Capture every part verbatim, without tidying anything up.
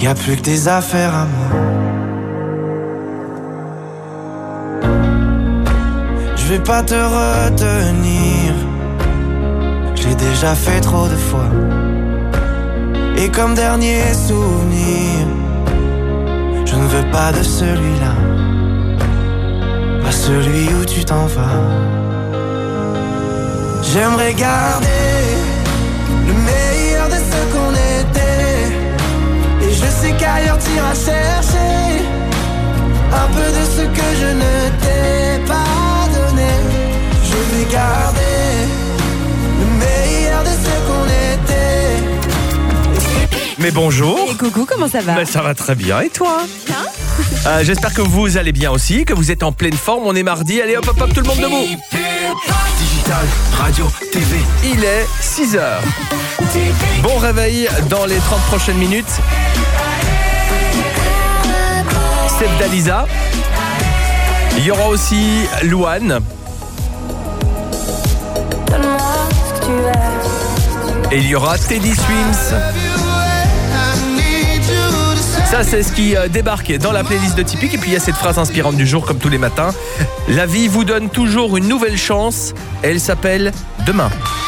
y a plus que des affaires à moi. Je vais pas te retenir, j'ai déjà fait trop de fois. Et comme dernier souvenir, je ne veux pas de celui-là, pas celui où tu t'en vas. J'aimerais garder le meilleur de ce qu'on était, et je sais qu'ailleurs t'iras chercher un peu de ce que je ne t'ai pas donné. Je vais garder le meilleur de ce qu'on était. Mais bonjour. Et coucou, comment ça va? Ben, ça va très bien, et toi? Bien. euh, J'espère que vous allez bien aussi, que vous êtes en pleine forme. On est mardi, allez hop hop hop, tout le monde debout. Digital, radio, T V. Il est six heures. Bon réveil dans les trente prochaines minutes. Steph Dalisa. Il y aura aussi Louane. Et il y aura Teddy Swims. Ça, c'est ce qui euh, débarque dans la playlist de Typique. Et puis il y a cette phrase inspirante du jour, comme tous les matins. La vie vous donne toujours une nouvelle chance. Elle s'appelle Demain.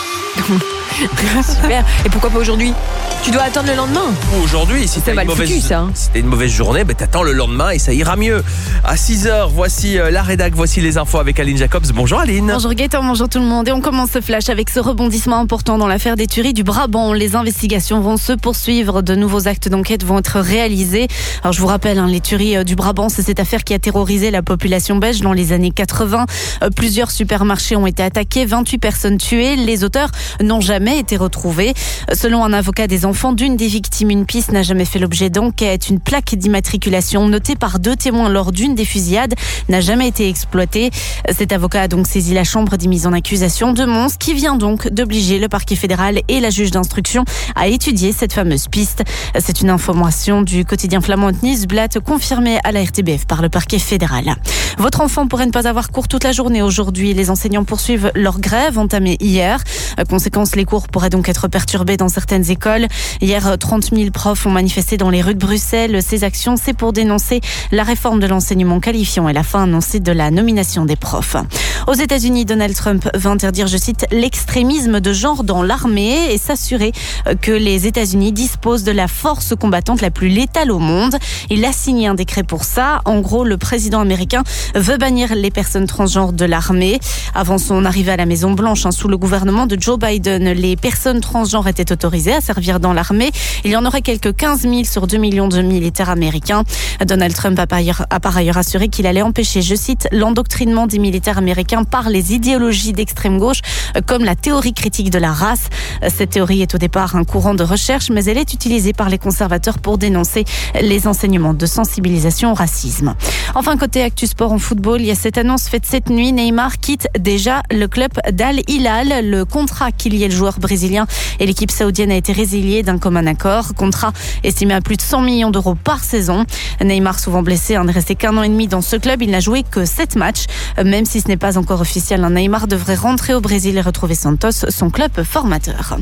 Super. Et pourquoi pas aujourd'hui? Tu dois attendre le lendemain. Ou aujourd'hui, si t'as une, mauvaise, foutu, ça, hein. si t'as une mauvaise journée, ben t'attends le lendemain et ça ira mieux. À six heures, voici euh, la rédac, voici les infos avec Aline Jacobs. Bonjour Aline. Bonjour Gaëtan, bonjour tout le monde. Et on commence ce flash avec ce rebondissement important dans l'affaire des tueries du Brabant. Les investigations vont se poursuivre, de nouveaux actes d'enquête vont être réalisés. Alors je vous rappelle, hein, les tueries du Brabant, c'est cette affaire qui a terrorisé la population belge dans les années quatre-vingts. Euh, plusieurs supermarchés ont été attaqués, vingt-huit personnes tuées. Les auteurs n'ont jamais été retrouvés. Selon un avocat des enfants d'une des victimes, une piste n'a jamais fait l'objet d'enquête. Une plaque d'immatriculation notée par deux témoins lors d'une des fusillades n'a jamais été exploitée. Cet avocat a donc saisi la chambre des mises en accusation de Mons, qui vient donc d'obliger le parquet fédéral et la juge d'instruction à étudier cette fameuse piste. C'est une information du quotidien flamand Nieuwsblad confirmée à la R T B F par le parquet fédéral. Votre enfant pourrait ne pas avoir cours toute la journée aujourd'hui. Les enseignants poursuivent leur grève entamée hier. Conséquence, les cours pourraient donc être perturbés dans certaines écoles. Hier, trente mille profs ont manifesté dans les rues de Bruxelles. Ces actions, c'est pour dénoncer la réforme de l'enseignement qualifiant et la fin annoncée de la nomination des profs. Aux États-Unis, Donald Trump veut interdire, je cite, l'extrémisme de genre dans l'armée et s'assurer que les États-Unis disposent de la force combattante la plus létale au monde. Il a signé un décret pour ça. En gros, le président américain veut bannir les personnes transgenres de l'armée. Avant son arrivée à la Maison-Blanche, hein, sous le gouvernement de Joe Biden, les personnes transgenres étaient autorisées à servir dans l'armée. Il y en aurait quelques quinze mille sur deux millions de militaires américains. Donald Trump a par ailleurs, a par ailleurs assuré qu'il allait empêcher, je cite, l'endoctrinement des militaires américains par les idéologies d'extrême gauche, comme la théorie critique de la race. Cette théorie est au départ un courant de recherche, mais elle est utilisée par les conservateurs pour dénoncer les enseignements de sensibilisation au racisme. Enfin, côté Actu Sport en football, il y a cette annonce faite cette nuit. Neymar quitte déjà le club d'Al Hilal. Le contrat qui liait le joueur brésilien et l'équipe saoudienne a été résilié d'un commun accord. Contrat estimé à plus de cent millions d'euros par saison. Neymar, souvent blessé, n'est resté qu'un an et demi dans ce club. Il n'a joué que sept matchs. Même si ce n'est pas encore officiel, Neymar devrait rentrer au Brésil et retrouver Santos, son club formateur.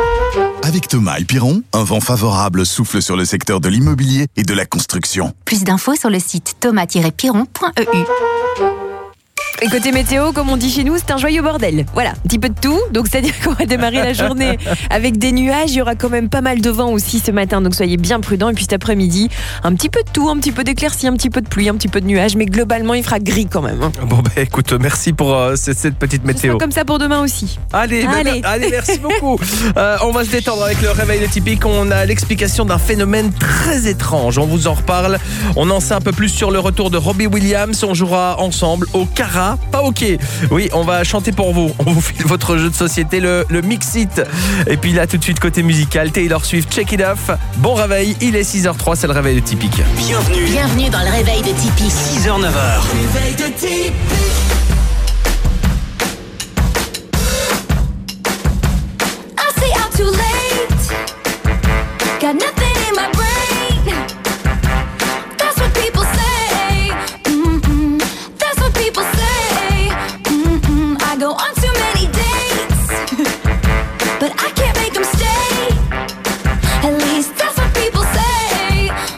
Avec Thomas et Piron, un vent favorable souffle sur le secteur de l'immobilier et de la construction. Plus d'infos sur le site thomas tiret piron point e u. Et côté météo, comme on dit chez nous, c'est un joyeux bordel. Voilà, un petit peu de tout. Donc, c'est-à-dire qu'on va démarrer la journée avec des nuages. Il y aura quand même pas mal de vent aussi ce matin. Donc, soyez bien prudents. Et puis, cet après-midi, un petit peu de tout, un petit peu d'éclaircies, un petit peu de pluie, un petit peu de nuages. Mais globalement, il fera gris quand même. Bon, bah écoute, merci pour euh, cette, cette petite météo. Ce sera comme ça pour demain aussi. Allez, allez. Bah, allez merci beaucoup. euh, on va se détendre avec le réveil de Typique. On a l'explication d'un phénomène très étrange. On vous en reparle. On en sait un peu plus sur le retour de Robbie Williams. On jouera ensemble au Cara, pas au quai. Oui, on va chanter pour vous. On vous file votre jeu de société, le, le Mix-It. Et puis là, tout de suite, côté musical, Taylor Swift, Check It Off. Bon réveil, il est six heures trois, c'est le réveil de Typique. Bienvenue. Bienvenue dans le réveil de Typique. six heures neuf heures. Réveil de Typique. I say out too late. Got nothing in my brain. That's what people say. Mm-mm. That's what people say. Mm-mm. I go on too many dates, but I can't make them stay. At least that's what people say.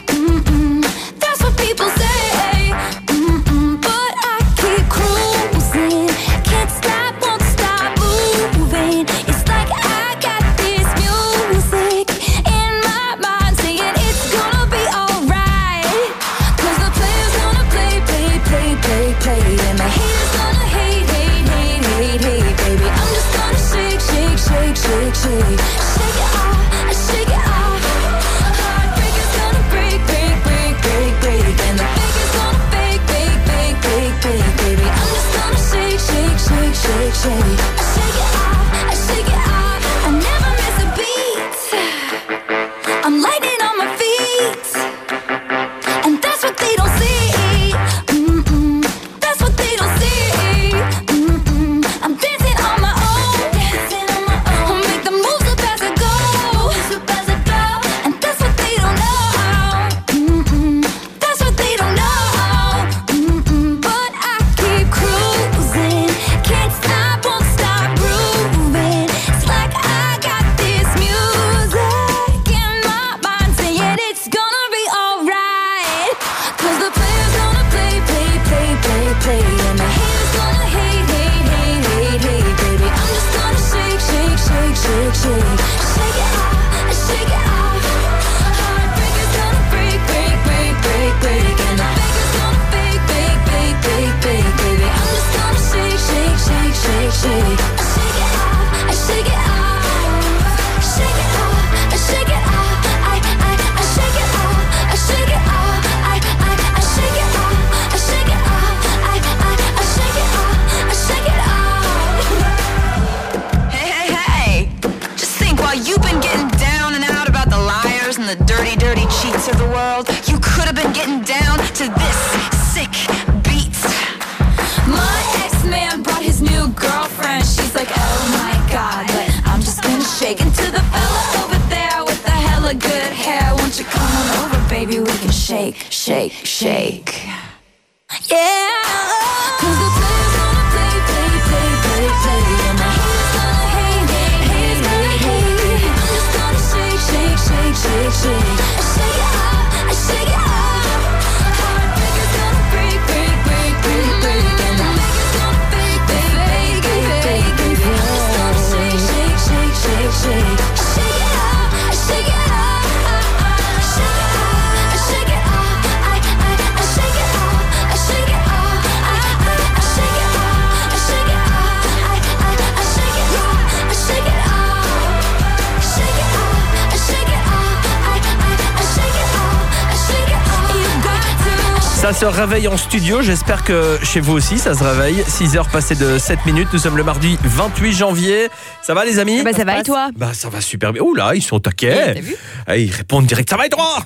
the dirty, dirty cheats of the world. You could have been getting down to this sick beat. My ex-man brought his new girlfriend. She's like, oh my god, but I'm just gonna shake into the fella over there with the hella good hair. Won't you come on over, baby? We can shake, shake, shake. Yeah, cause the players gonna play, play, play, play, play. And the haters gonna hate, hate, hate, hate, hate. I'm just gonna shake, shake, shake, shake, shake. I shake it up, I shake it up. Heartbreakers gonna break, break, break, break, break. And the makers gonna fake, fake, fake, fake, fake, fake. I'm just gonna shake, shake, shake, shake, shake. I shake it up, I shake it up. I shake it up, I shake it up. I, I, I shake it up, I shake it up. I, I, I shake it up, I shake it up. I, I, I shake it up, I shake it up. Shake it up, I shake it up. I, I, I shake it up, I shake it up. You got to. Ça se réveille en studio, j'espère que chez vous aussi ça se réveille. six heures passées de sept minutes, nous sommes le mardi vingt-huit janvier. Ça va les amis? Bah ça va et toi? Bah ça va super bien. Ouh là, ils sont taquets. T'as vu? Ah, ils répondent direct, ça va et toi?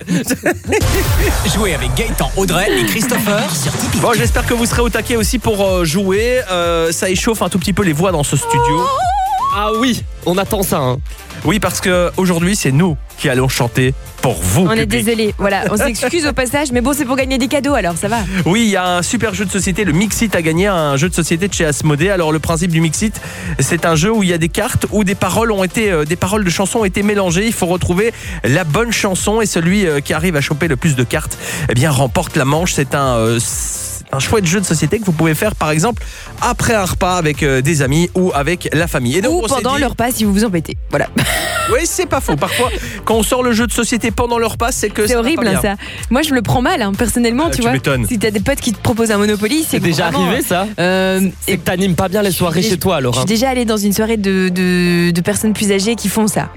Jouez avec Gaëtan, Audrey et Christopher sur Tipeee. Bon, j'espère que vous serez au taquet aussi pour euh, jouer. Euh, ça échauffe un tout petit peu les voix dans ce studio. Ah oui, on attend ça. Hein. Oui, parce que aujourd'hui c'est nous qui allons chanter pour vous. On est public. désolé, voilà, on s'excuse au passage, mais bon, c'est pour gagner des cadeaux alors, ça va. Oui, il y a un super jeu de société, le Mixit a gagné un jeu de société de chez Asmodée. Alors le principe du Mixit, c'est un jeu où il y a des cartes où des paroles ont été, euh, des paroles de chansons ont été mélangées. Il faut retrouver la bonne chanson et celui euh, qui arrive à choper le plus de cartes, eh bien remporte la manche. C'est un euh, un chouette jeu de société que vous pouvez faire par exemple après un repas avec euh, des amis ou avec la famille. Et donc, Ou on s'est pendant dit- le repas si vous vous embêtez, voilà. Oui, c'est pas faux. Parfois, quand on sort le jeu de société pendant le repas, c'est que C'est ça va horrible pas hein, bien. ça. Moi je me le prends mal, hein. Personnellement, Ah, tu tu vois. m'étonnes. Si t'as des potes qui te proposent un Monopoly, c'est C'est déjà vraiment, arrivé ça? euh, C'est que t'animes pas bien les soirées je- chez toi alors. Je Hein. suis déjà allée dans une soirée de, de, de personnes plus âgées qui font ça.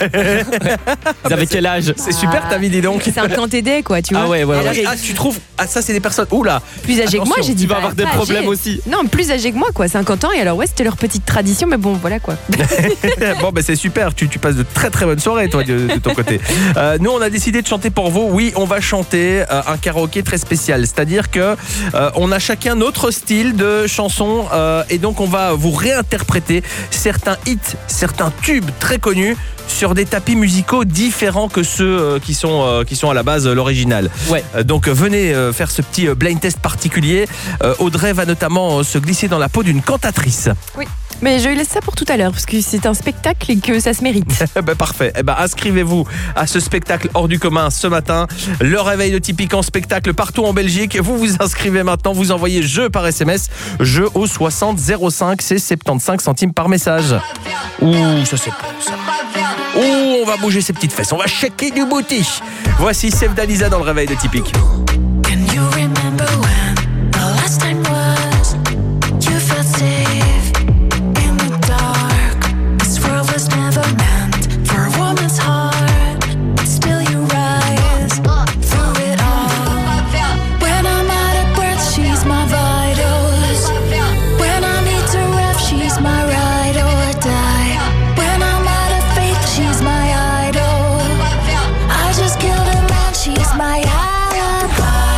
Vous avez quel âge? C'est super ta vie, dis donc. C'est un planté quoi, tu vois. Ah ouais, ouais, Ah, ouais. oui, ah, tu trouves Ah, ça, c'est des personnes. Oula. Plus âgées que moi, Attention, j'ai dit. tu vas pas- avoir des pas problèmes âgées. aussi. Non, plus âgées que moi, quoi, cinquante ans. Et alors, ouais, c'était leur petite tradition, mais bon, voilà quoi. Bon, ben c'est super. Tu, tu passes de très très bonnes soirées, toi, de, de ton côté. Euh, nous, on a décidé de chanter pour vous. Oui, on va chanter euh, un karaoké très spécial. C'est-à-dire que euh, on a chacun notre style de chanson euh, et donc on va vous réinterpréter certains hits, certains tubes très connus sur des tapis musicaux différents que ceux euh, qui sont euh, qui sont à la base euh, l'original. Ouais. Euh, donc euh, venez euh, faire ce petit euh, blind test particulier. Euh, Audrey va notamment euh, se glisser dans la peau d'une cantatrice. Oui. Mais je laisse ça pour tout à l'heure, parce que c'est un spectacle et que ça se mérite. Eh ben parfait. Eh ben inscrivez-vous à ce spectacle hors du commun ce matin. Le réveil de Tipeee en spectacle partout en Belgique. Vous vous inscrivez maintenant. Vous envoyez jeu par S M S. Jeu au soixante zéro cinq. C'est soixante-quinze centimes par message. Ouh, ça c'est bon ça. Ouh, on va bouger ses petites fesses. On va shaker du booty. Voici Sef Dalisa dans le réveil de Tipeee. Can you remember when the last time was you felt safe in the dark? This world was never meant for a woman's heart, but still you rise through it all. When I'm out of breath, she's my vitals. When I need to ref, she's my ride or die. When I'm out of faith, she's my idol. I just killed a man, she's my alibi.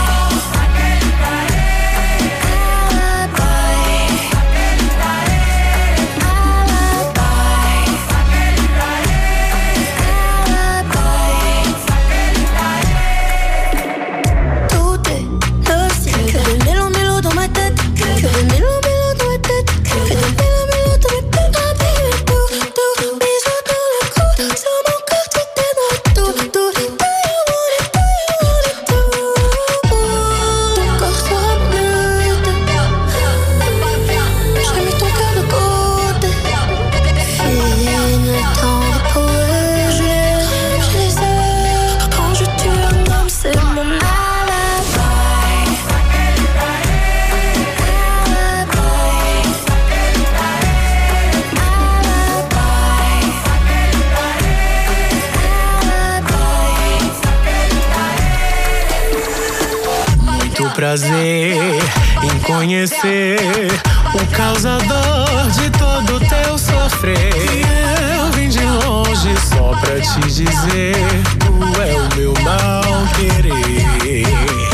prazer em conhecer o causador de todo teu sofrer. Eu vim de longe só pra te dizer, tu é o meu mal querer.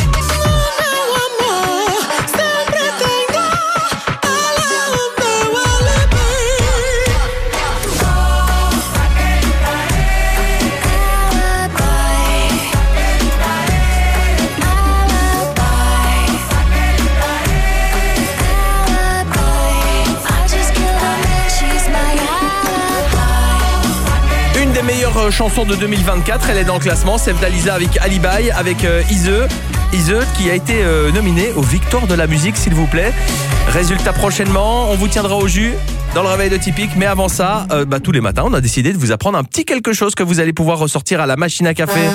Meilleure chanson de deux mille vingt-quatre, elle est dans le classement, c'est Dalisa avec Alibi, avec euh, Ise, Ise qui a été euh, nominée aux Victoires de la musique, s'il vous plaît. Résultat prochainement, on vous tiendra au jus dans le réveil de Typique, mais avant ça, euh, bah, tous les matins, on a décidé de vous apprendre un petit quelque chose que vous allez pouvoir ressortir à la machine à café.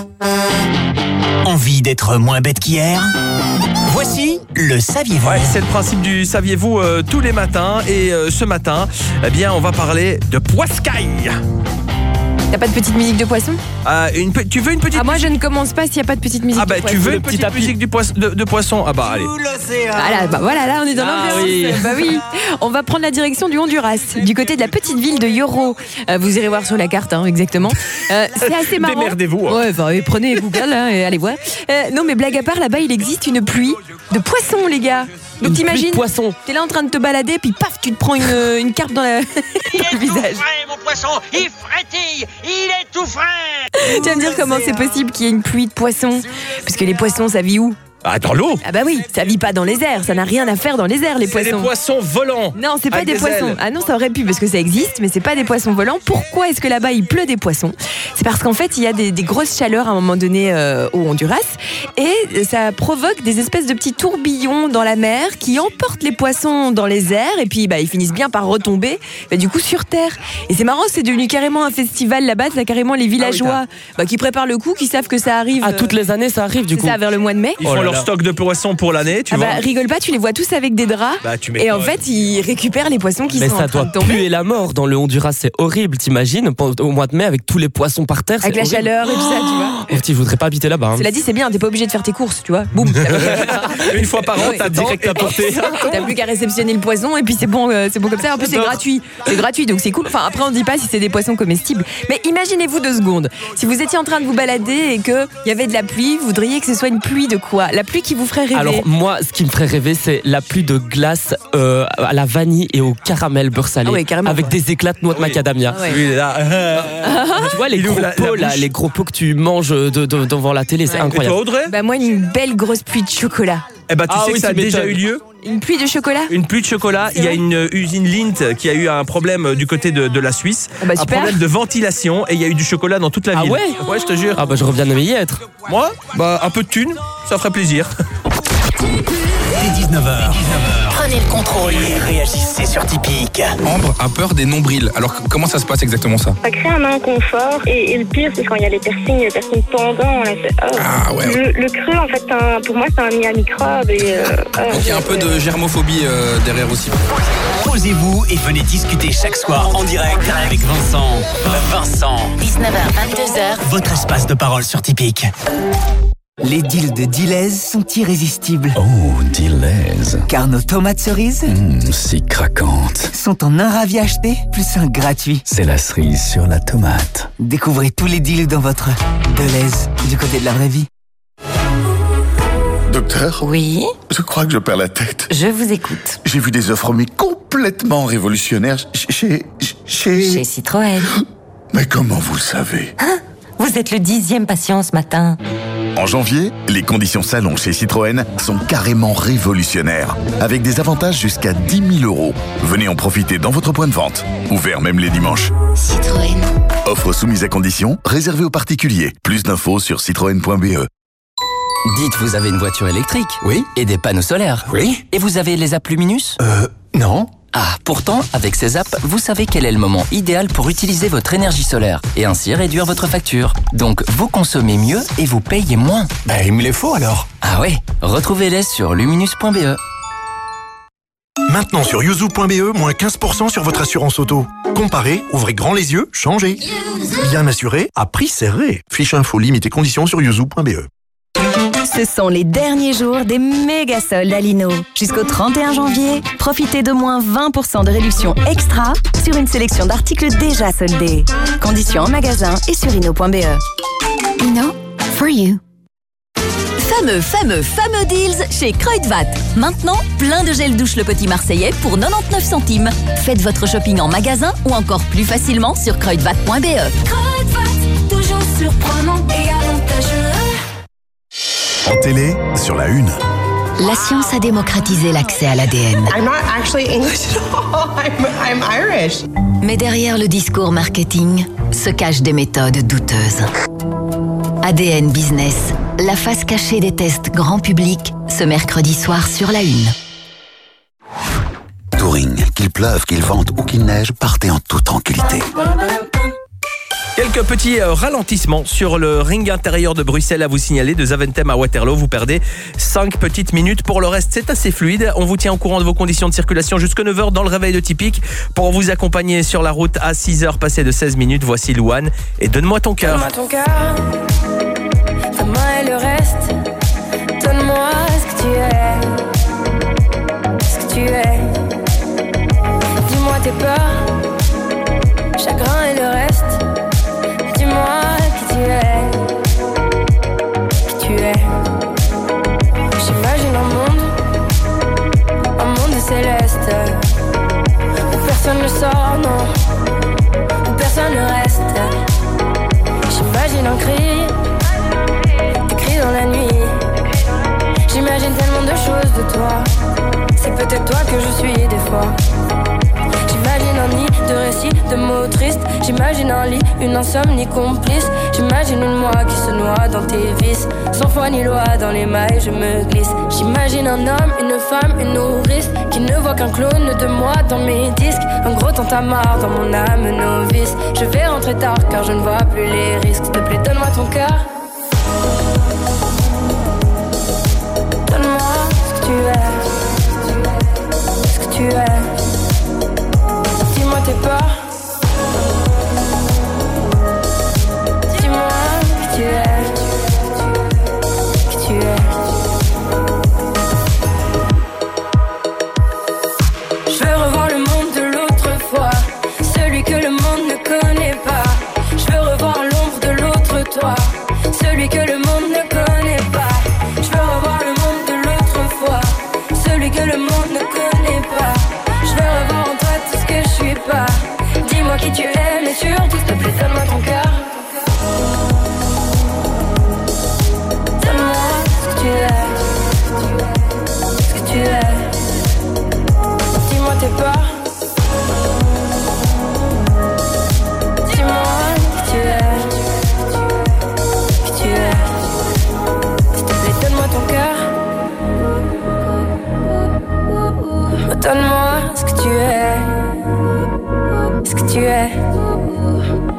Envie d'être moins bête qu'hier ? Voici le saviez-vous. Ouais, c'est le principe du saviez-vous euh, tous les matins, et euh, ce matin, eh bien, on va parler de poiscaille. T'as pas de petite musique de poisson ? euh, une, Tu veux une petite Ah, moi je ne commence pas s'il n'y a pas de petite musique Ah bah de poisson. tu veux une petite musique du poisson, de, de poisson Ah bah allez. Voilà, bah voilà, là on est dans Ah, l'ambiance. oui. Bah oui. On va prendre la direction du Honduras, du côté de la petite ville de Yoro. Euh, vous irez voir sur la carte, hein, exactement. Euh, c'est assez marrant. Démerdez-vous. Hein. Ouais, bah, prenez Google hein, et allez voir. Euh, non mais blague à part, là-bas il existe une pluie de poissons, les gars. Donc Une t'imagines, pluie de poissons. t'es là en train de te balader, puis paf, tu te prends une, une carpe dans, la... dans le visage. Mon poisson, il frétille, il est tout frais. Tu vas me dire comment c'est possible qu'il y ait une pluie de poissons ? Parce que les poissons, ça vit où ? Ah, dans l'eau. Ah bah oui, ça vit pas dans les airs, ça n'a rien à faire dans les airs, les C'est poissons. des poissons volants. Non, c'est pas avec des, des poissons. ailes. Ah non, ça aurait pu parce que ça existe, mais c'est pas des poissons volants. Pourquoi est-ce que là-bas il pleut des poissons ? C'est parce qu'en fait il y a des, des grosses chaleurs à un moment donné euh, au Honduras et ça provoque des espèces de petits tourbillons dans la mer qui emportent les poissons dans les airs et puis bah, ils finissent bien par retomber bah, du coup sur terre. Et c'est marrant, c'est devenu carrément un festival là-bas, c'est carrément les villageois bah, qui préparent le coup, qui savent que ça arrive. Ah, toutes les années ça arrive du C'est coup. ça, vers le mois de mai. Ils Oh font là leur là. stock de poissons pour l'année, tu Ah vois. bah rigole pas, tu les vois tous avec des draps Bah, tu et en m'étonnes. fait ils récupèrent les poissons qui Mais sont ça en train doit de tomber. puer la mort dans le Honduras, c'est horrible, t'imagines, au mois de mai avec tous les poissons par terre. Avec c'est la horrible. chaleur et tout ça, tu vois. Oh, petit, je voudrais pas habiter là-bas. hein. Cela dit, c'est bien, t'es pas obligé de faire tes courses, tu vois. Boum. Une fois par an, Ouais. t'as direct à porter. T'as plus qu'à réceptionner le poisson et puis c'est bon, euh, c'est bon comme ça. En plus, c'est gratuit. C'est gratuit, donc c'est cool. Enfin, après, on dit pas si c'est des poissons comestibles. Mais imaginez-vous deux secondes. Si vous étiez en train de vous balader et qu'il y avait de la pluie, vous voudriez que ce soit une pluie de quoi ? La pluie qui vous ferait rêver. Alors moi, ce qui me ferait rêver, c'est la pluie de glace euh, à la vanille et au caramel beurre salé, Ah ouais, carrément, avec ouais. des éclats de noix de macadamia. Ah ouais. Lui, il est là. Tu vois les Il gros ouvre la- la pots là, bouche. les gros pots que tu manges de, de- devant la télé, c'est Ouais. Et incroyable. toi, Audrey Bah, moi, une belle grosse pluie de chocolat. Eh bah, tu Ah sais oui, que ça a tu déjà m'étonnes. eu lieu. Une pluie de chocolat ? Une pluie de chocolat. Il y a une usine Lindt qui a eu un problème du côté de, de la Suisse. Ah bah, un super. problème de ventilation et il y a eu du chocolat dans toute la Ah ville. ouais Ouais, je te jure. Ah bah j'aurais bien aimé y être. Moi, bah un peu de thunes, ça ferait plaisir. Dès dix-neuf heures, prenez le contrôle et réagissez sur Typique. Ambre a peur des nombrils. Alors c- comment ça se passe exactement ça? Ça crée un inconfort et, et le pire c'est quand il y a les piercings, les piercings pendants. Là, c'est- oh. Ah ouais. Le, le creux en fait, c'est un- pour moi c'est un nid à microbes et euh, oh, Donc il y a un peu de germophobie euh, derrière aussi. Posez-vous et venez discuter chaque soir en direct avec Vincent. Vincent, dix-neuf heures, vingt-deux heures. votre espace de parole sur Typique. Les deals de Deleuze sont irrésistibles. Oh, Deleuze. Car nos tomates cerises Mmh, si craquantes. sont en un ravi acheté, plus un gratuit. C'est la cerise sur la tomate. Découvrez tous les deals dans votre Deleuze, du côté de la vraie vie. Docteur ? Oui, Je crois que je perds la tête. je vous écoute. J'ai vu des offres mais complètement révolutionnaires chez... Chez... Chez Citroën. Mais comment vous le savez ? Vous êtes le dixième patient ce matin. En janvier, les conditions salon chez Citroën sont carrément révolutionnaires, avec des avantages jusqu'à dix mille euros. Venez en profiter dans votre point de vente, ouvert même les dimanches. Citroën. Offre soumise à conditions, réservée aux particuliers. Plus d'infos sur citroën point b e. Dites, vous avez une voiture électrique? Oui. Et des panneaux solaires? Oui. Et vous avez les apps Luminus? Euh, non. Ah, pourtant, avec ces apps, vous savez quel est le moment idéal pour utiliser votre énergie solaire et ainsi réduire votre facture. Donc, vous consommez mieux et vous payez moins. Bah, il me les faut alors. Ah ouais? Retrouvez-les sur luminus point b e. Maintenant sur yuzu point b e, moins quinze pour cent sur votre assurance auto. Comparez, ouvrez grand les yeux, changez. Bien assuré, à prix serré. Fiche info, limite et conditions sur yuzu point b e. Ce sont les derniers jours des méga soldes à Lino. Jusqu'au trente et un janvier, profitez de moins vingt pour cent de réduction extra sur une sélection d'articles déjà soldés. Conditions en magasin et sur ino point b e. Lino, for you. Fameux, fameux, fameux deals chez Kruidvat. Maintenant, plein de gel douche Le Petit Marseillais pour quatre-vingt-dix-neuf centimes. Faites votre shopping en magasin ou encore plus facilement sur kruidvat point b e. Kruidvat, toujours surprenant et avantageux. En télé, sur la une. La science a démocratisé l'accès à l'A D N. I'm not actually English at all. I'm, I'm Irish. Mais derrière le discours marketing se cachent des méthodes douteuses. A D N Business, la face cachée des tests grand public, ce mercredi soir sur la une. Touring, qu'il pleuve, qu'il vente ou qu'il neige, partez en toute tranquillité. Quelques petits euh, ralentissements sur le ring intérieur de Bruxelles à vous signaler. De Zaventem à Waterloo, vous perdez cinq petites minutes. Pour le reste, c'est assez fluide. On vous tient au courant de vos conditions de circulation jusqu'à neuf heures dans le réveil de Typique. Pour vous accompagner sur la route à six heures passées de seize minutes, voici Louane et Donne-moi ton cœur. Donne-moi ton cœur, ta main et le reste. Donne-moi ce que tu es, ce que tu es. Dis-moi tes peurs, chagrin et le reste. Dis-moi qui tu es, qui tu es. J'imagine un monde, un monde céleste, où personne ne sort, non, où personne ne reste. J'imagine un cri, des cris dans la nuit. J'imagine tellement de choses de toi, c'est peut-être toi que je suis des fois. J'imagine un nid de récits, de mots tristes. J'imagine un lit, une insomnie complice. J'imagine une moi qui se noie dans tes vices. Sans foi ni loi, dans les mailles je me glisse. J'imagine un homme, une femme, une nourrice qui ne voit qu'un clone de moi dans mes disques. Un gros tintamarre dans mon âme novice. Je vais rentrer tard car je ne vois plus les risques. S'il te plaît, donne-moi ton cœur. Donne-moi ce que tu es, ce que tu es. Dis-moi tes peurs. Dis-moi qui tu es, qui tu es. Je veux revoir le monde de l'autre fois, celui que le monde ne connaît pas. Je veux revoir l'ombre de l'autre toi, celui que le monde ne connaît pas. Je veux revoir le monde de l'autre fois, celui que le monde ne connaît pas. Je veux revoir en toi tout ce que je suis pas. Dis-moi qui tu es, mais surtout s'il te plaît, donne-moi ton cœur. Donne-moi ce que tu es, ce que tu es. Dis-moi tes peurs. Dis-moi qui tu es, qui tu es. S'il te plaît, donne-moi ton cœur. Donne-moi ce que tu es, ce que tu es.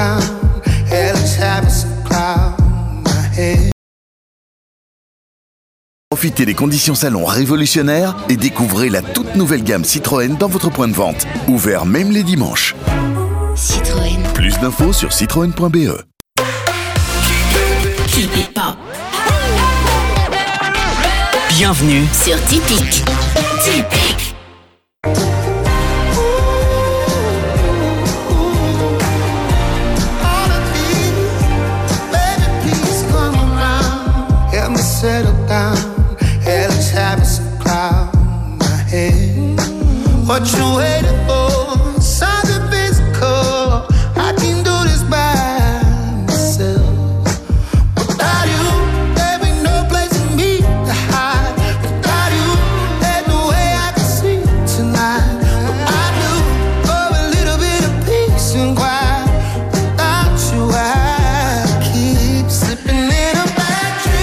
down. Hell's having some cloud in my head. Profitez des conditions salon révolutionnaires et découvrez la toute nouvelle gamme Citroën dans votre point de vente. Ouvert même les dimanches. Citroën. Plus d'infos sur citroën point b e. Tipeee Pop. Bienvenue Sur Tipeee. Tipeee. Settle down, hell is having some cloud in my head. What you waiting for? Something physical. I can do this by myself. Without you, there ain't no place for me to hide. Without you, there's no way I can sleep tonight. But I do for a little bit of peace and quiet. Without you, I keep slipping in a bad dream.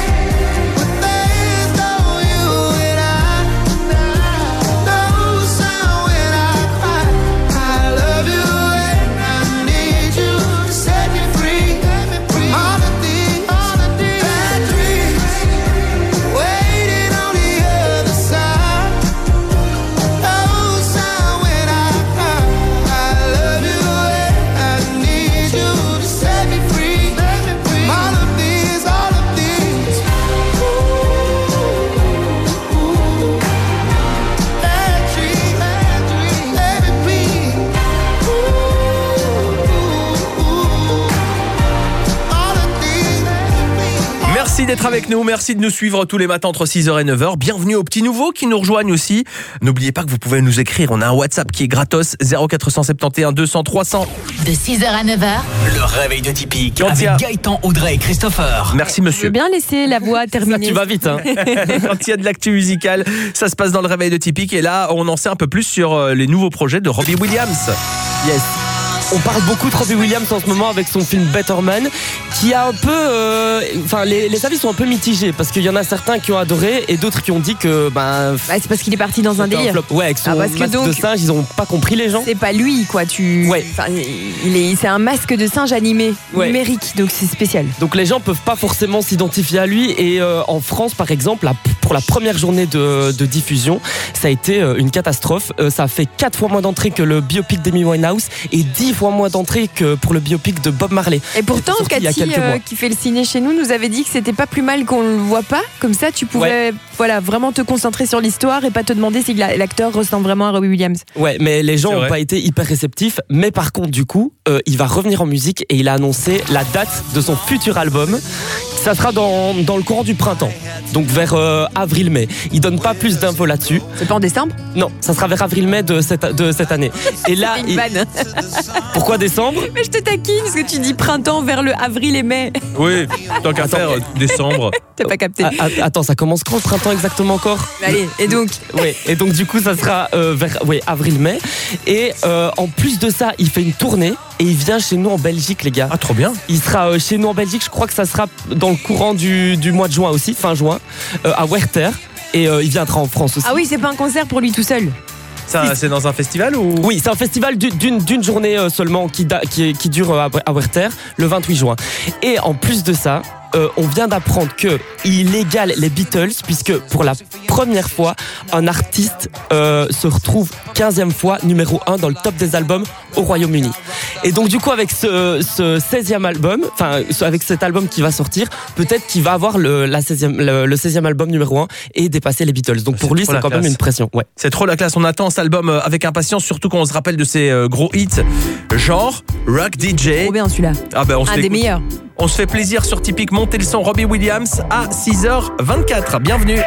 Merci d'être avec nous, merci de nous suivre tous les matins entre six heures et neuf heures. Bienvenue aux petits nouveaux qui nous rejoignent aussi. N'oubliez pas que vous pouvez nous écrire, on a un WhatsApp qui est gratos, zéro quatre cent soixante et onze deux cents trois cents. De six heures à neuf heures. Le réveil de Tipeee Quand avec il y a- Gaëtan, Audrey et Christopher. Merci Je veux monsieur. bien laisser la voix terminer. Tu vas vite, hein. Quand il y a de l'actu musicale, ça se passe dans le réveil de Tipeee. Et là, on en sait un peu plus sur euh, les nouveaux projets de Robbie Williams. Yes. On parle beaucoup de Robbie Williams en ce moment avec son film Better Man, qui a un peu, euh, enfin les, les avis sont un peu mitigés parce qu'il y en a certains qui ont adoré et d'autres qui ont dit que ben Bah, c'est parce qu'il est parti dans un c'était délire. flop. Ouais, avec son Ah, parce que masque donc- de singe, ils ont pas compris les gens. C'est pas lui, quoi. Tu. Ouais. Enfin, il est, c'est un masque de singe animé, Ouais. numérique, donc c'est spécial. Donc les gens peuvent pas forcément s'identifier à lui et euh, en France par exemple, la- pour la première journée de, de diffusion, ça a été euh, une catastrophe. Euh, ça a fait quatre fois moins d'entrées que le biopic d'Amy Winehouse et dix fois moins d'entrées que pour le biopic de Bob Marley. Et pourtant, C'était sorti il y a Cathy, quelques euh, mois. qui fait le ciné chez nous, nous avait dit que c'était pas plus mal qu'on le voit pas. Comme ça, tu pouvais voilà, vraiment te concentrer sur l'histoire et pas te demander si la- l'acteur ressemble vraiment à Robbie Williams. Ouais, mais les gens C'est n'ont vrai. pas été hyper réceptifs. Mais par contre, du coup, euh, il va revenir en musique et il a annoncé la date de son futur album. Ça sera dans, dans le courant du printemps, donc vers euh, avril-mai. Il donne pas plus d'infos là-dessus. C'est pas en décembre? Non, ça sera vers avril-mai de cette, de cette année. Et là, C'est une il- vanne. pourquoi décembre? Mais je te taquine parce que tu dis printemps vers le avril et mai. Oui, tant qu'à faire, euh, décembre. T'as pas capté. Ah, ah, Attends, ça commence quand le printemps exactement encore? Allez, et donc Oui, et donc du coup ça sera euh, vers ouais, avril-mai. Et euh, en plus de ça, il fait une tournée et il vient chez nous en Belgique, les gars. Ah, trop bien. Il sera euh, chez nous en Belgique, je crois que ça sera dans le courant du, du mois de juin aussi, fin juin, euh, à Werther. Et euh, il viendra en France aussi. Ah oui, c'est pas un concert pour lui tout seul. Ça, c'est dans un festival ou? Oui, c'est un festival du- d'une d'une journée euh, seulement qui, da- qui, qui dure euh, à à Werther le vingt-huit juin. Et en plus de ça, euh, on vient d'apprendre que il égale les Beatles puisque pour la première fois, un artiste euh, se retrouve quinzième fois numéro un dans le top des albums au Royaume-Uni. Et donc du coup avec ce, ce seizième album, enfin ce- avec cet album qui va sortir, peut-être qu'il va avoir le, la seizième, le, le seizième album numéro un et dépasser les Beatles. Donc pour lui trop c'est la quand même classe. une pression. Ouais. C'est trop la classe, on attend cet album euh, avec impatience, surtout quand on se rappelle de ses euh, gros hits, genre Rock D J. Trop bien celui-là. Ah ben on se Un des l'écoute. meilleurs. On se fait plaisir sur Typique, montez le son, Robbie Williams à six heures vingt-quatre. Bienvenue.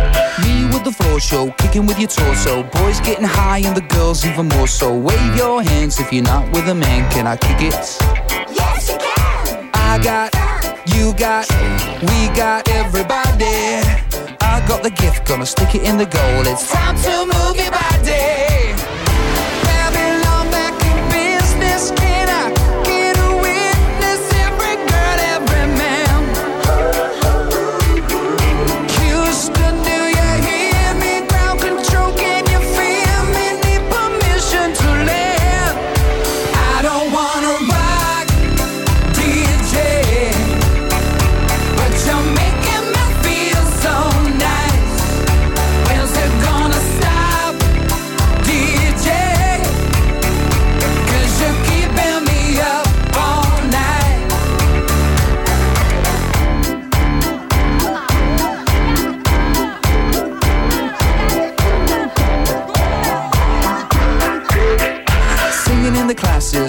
Me with the floor show, kicking with your torso. Boys getting high and the girls even more so. Wave your hands if you're not with a man. Can I kick it? Yes, you can. I got, you got, we got everybody. I got the gift, gonna stick it in the goal. It's time to move your body. Babylon back in business. Can I get a witness? Every girl, every man. Houston, do you hear me? Ground control, can you feel me? Need permission to land. I don't wanna rock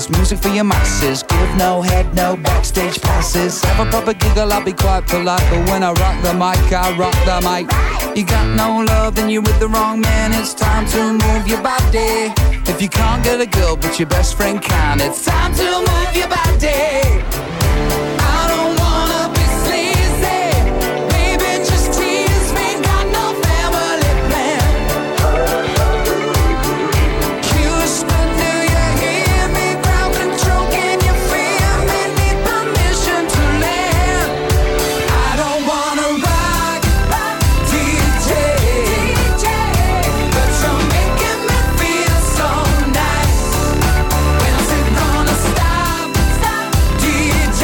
just music for your masses. Give no head, no backstage passes. Have a proper giggle, I'll be quite polite. But when I rock the mic, I rock the mic. You got no love, then you're with the wrong man. It's time to move your body. If you can't get a girl, but your best friend can, it's time to move your body. I don't wanna be sleazy. Baby, just tease me. Got no family plan. Houston, do you hear me? Ground control, can you feel me? Need permission to land. I don't wanna rock, D J, but you're making me feel so nice. When's it gonna stop, D J?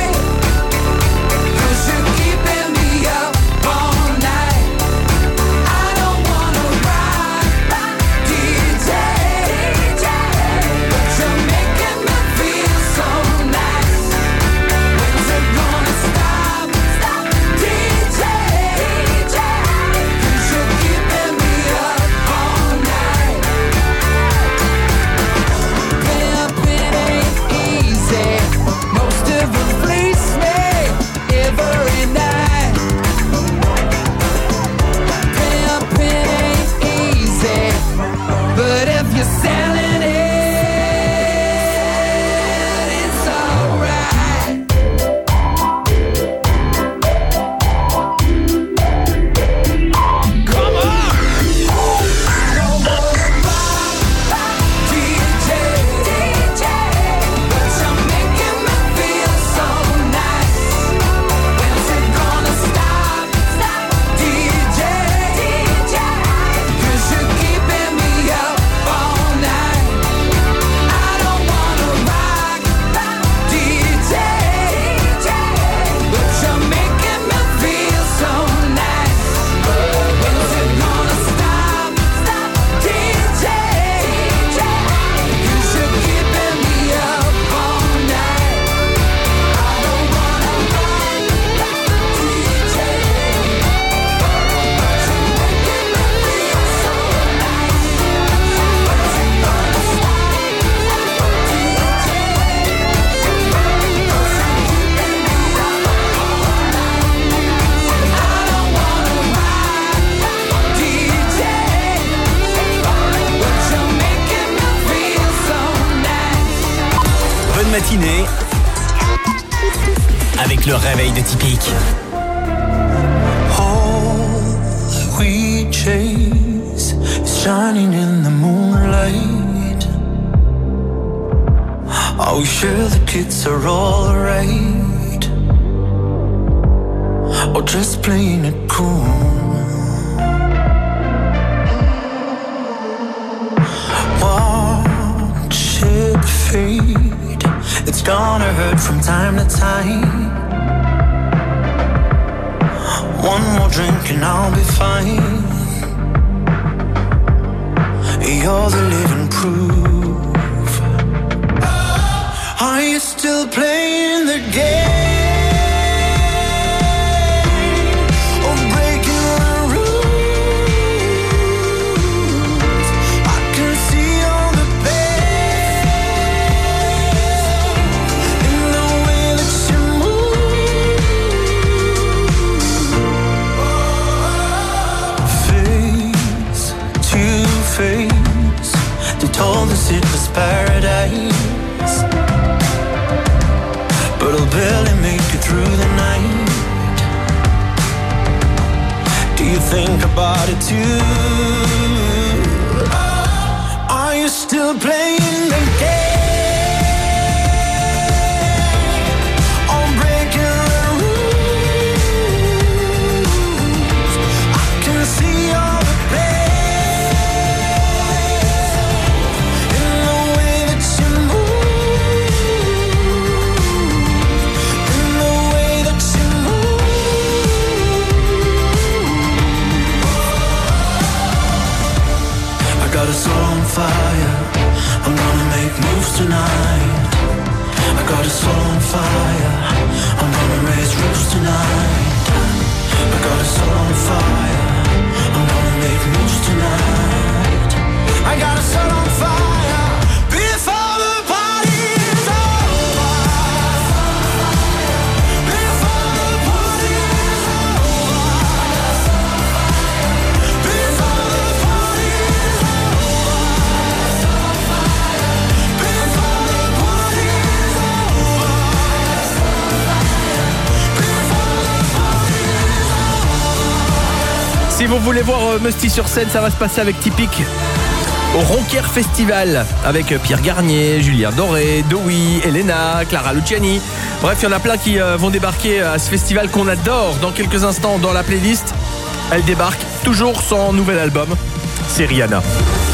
'Cause you're keeping me up all night. I don't wanna rock, D J, but you're making me feel so nice. When's it gonna stop, D J? 'Cause you're keeping me up all night. Pimping ain't easy. Most of them fleece me every night. Pimping ain't easy, but if you're selling it, it's alright. Come on! D J, but you're making me feel so nice. When's it gonna stop, D J? 'Cause you're keeping me up all night. I don't wanna rock, D J, but you're making me feel so nice. When's it gonna stop, D J? 'Cause you're keeping me up all night. I don't wanna rock, D J, but you're making me feel so nice. When's it gonna stop, D J? 'Cause you're keeping me up all night. I don't wanna rock, D J, but you're making me feel so nice. Bonne matinée avec le réveil de Typique. All we chase is shining in the moonlight. Are we sure the kids are all right? Or just playing it cool? Watch it fade. It's gonna hurt from time to time. One more drink and I'll be fine. You're the living proof. Are you still playing the game? Or breaking the rules? I can see all the pain in the way that you move. Face to face, they told us it was paradise, but I'll barely make it through the night. Do you think about it too? Are you still playing the game? Or breaking the rules? I can see all the pain in the way that you move. In the way that you move. I got us all on fire. I'm gonna make moves tonight. I got us all on fire. I'm gonna raise roofs tonight. I got us all on fire. I'm gonna make moves tonight. I got us all on fire. Before the party Si vous voulez voir euh, Musty sur scène, ça va se passer avec Typique au Ronquière Festival avec Pierre Garnier, Julien Doré, Doui, Elena, Clara Luciani. Bref, il y en a plein qui euh, vont débarquer à ce festival qu'on adore. Dans quelques instants, dans la playlist, elle débarque toujours sans nouvel album. C'est Rihanna.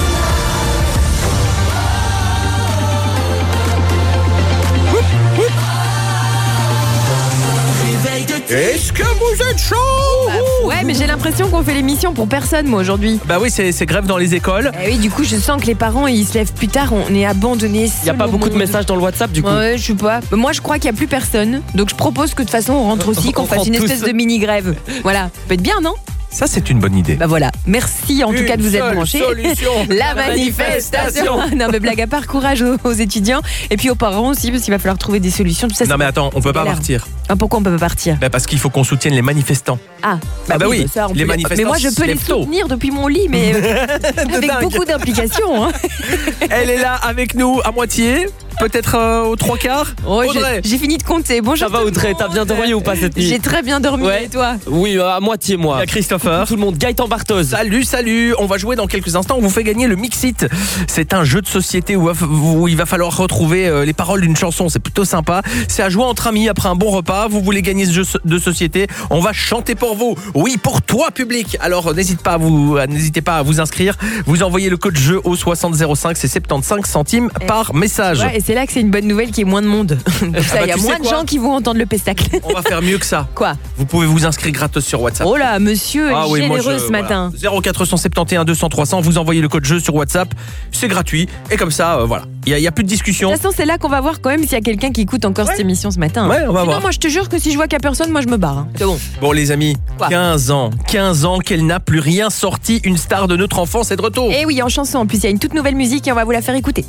Est-ce que vous êtes chaud? Bah, ouais, mais j'ai l'impression qu'on fait l'émission pour personne, moi, aujourd'hui. Bah oui, c'est, c'est grève dans les écoles. Eh oui, du coup, je sens que les parents, ils se lèvent plus tard, on est abandonnés. Il n'y a pas beaucoup de messages dans le WhatsApp, du coup. Ouais, je sais pas. Mais moi, je crois qu'il n'y a plus personne. Donc, je propose que de toute façon, on rentre aussi, qu'on On fasse rentre une tous. espèce de mini-grève. Voilà. Ça peut être bien, non? Ça, c'est une bonne idée. Bah voilà. Merci en tout Une cas de vous être seule branchés. solution. La La manifestation. Non, mais blague à part, courage aux, aux étudiants et puis aux parents aussi, parce qu'il va falloir trouver des solutions. Tout ça, Non mais attends, on peut pas galère. partir. Ah, pourquoi on peut pas partir? Bah parce qu'il faut qu'on soutienne les manifestants. Ah, Ah bah oui, bah ça, on les peut manifestants Mais moi, je se peux les lèvent tôt. soutenir depuis mon lit, mais euh, avec dingue. beaucoup d'implications. Hein. Elle est là avec nous à moitié, peut-être euh, aux trois quarts. Oh, j'ai- Audrey. j'ai fini de compter. Bonjour. Ça va, Audrey? T'as bien dormi ou pas cette nuit? J'ai très bien dormi. Ouais. Et toi? Oui, euh, à moitié, moi. Il y a Christopher. Tout le monde. Gaëtan Barthoz. Salut, salut. On va jouer dans quelques instants. On vous fait gagner le Mixit. C'est un jeu de société où, où il va falloir retrouver euh, les paroles d'une chanson. C'est plutôt sympa. C'est à jouer entre amis après un bon repas. Vous voulez gagner ce jeu de société? On va chanter pour vous. Oui, pour toi, public. Alors, n'hésite pas à vous, euh, n'hésitez pas à vous inscrire. Vous envoyez le code jeu au soixante zéro cinq. C'est soixante-quinze centimes par message. Ouais, et c'est là que c'est une bonne nouvelle qu'il y ait moins de monde. Comme ça, bah, il y a tu sais moins de quoi gens qui vont entendre le pestacle. On va faire mieux que ça. Quoi? Vous pouvez vous inscrire gratos sur WhatsApp. Oh là, monsieur Ah oui, moi, généreux je- ce matin. voilà. zéro quatre sept un deux cents trois cents, vous envoyez le code jeu sur WhatsApp, c'est gratuit et comme ça, euh, voilà, il n'y a, a plus de discussion. De toute façon, c'est là qu'on va voir quand même s'il y a quelqu'un qui écoute encore cette émission ce matin. Ouais, on va Sinon, voir. moi, je te jure que si je vois qu'il n'y a personne, moi, je me barre. hein. C'est bon. Bon les amis, Quoi quinze ans, quinze ans qu'elle n'a plus rien sorti, une star de notre enfance est de retour. Et oui, en chanson, en plus, il y a une toute nouvelle musique et on va vous la faire écouter.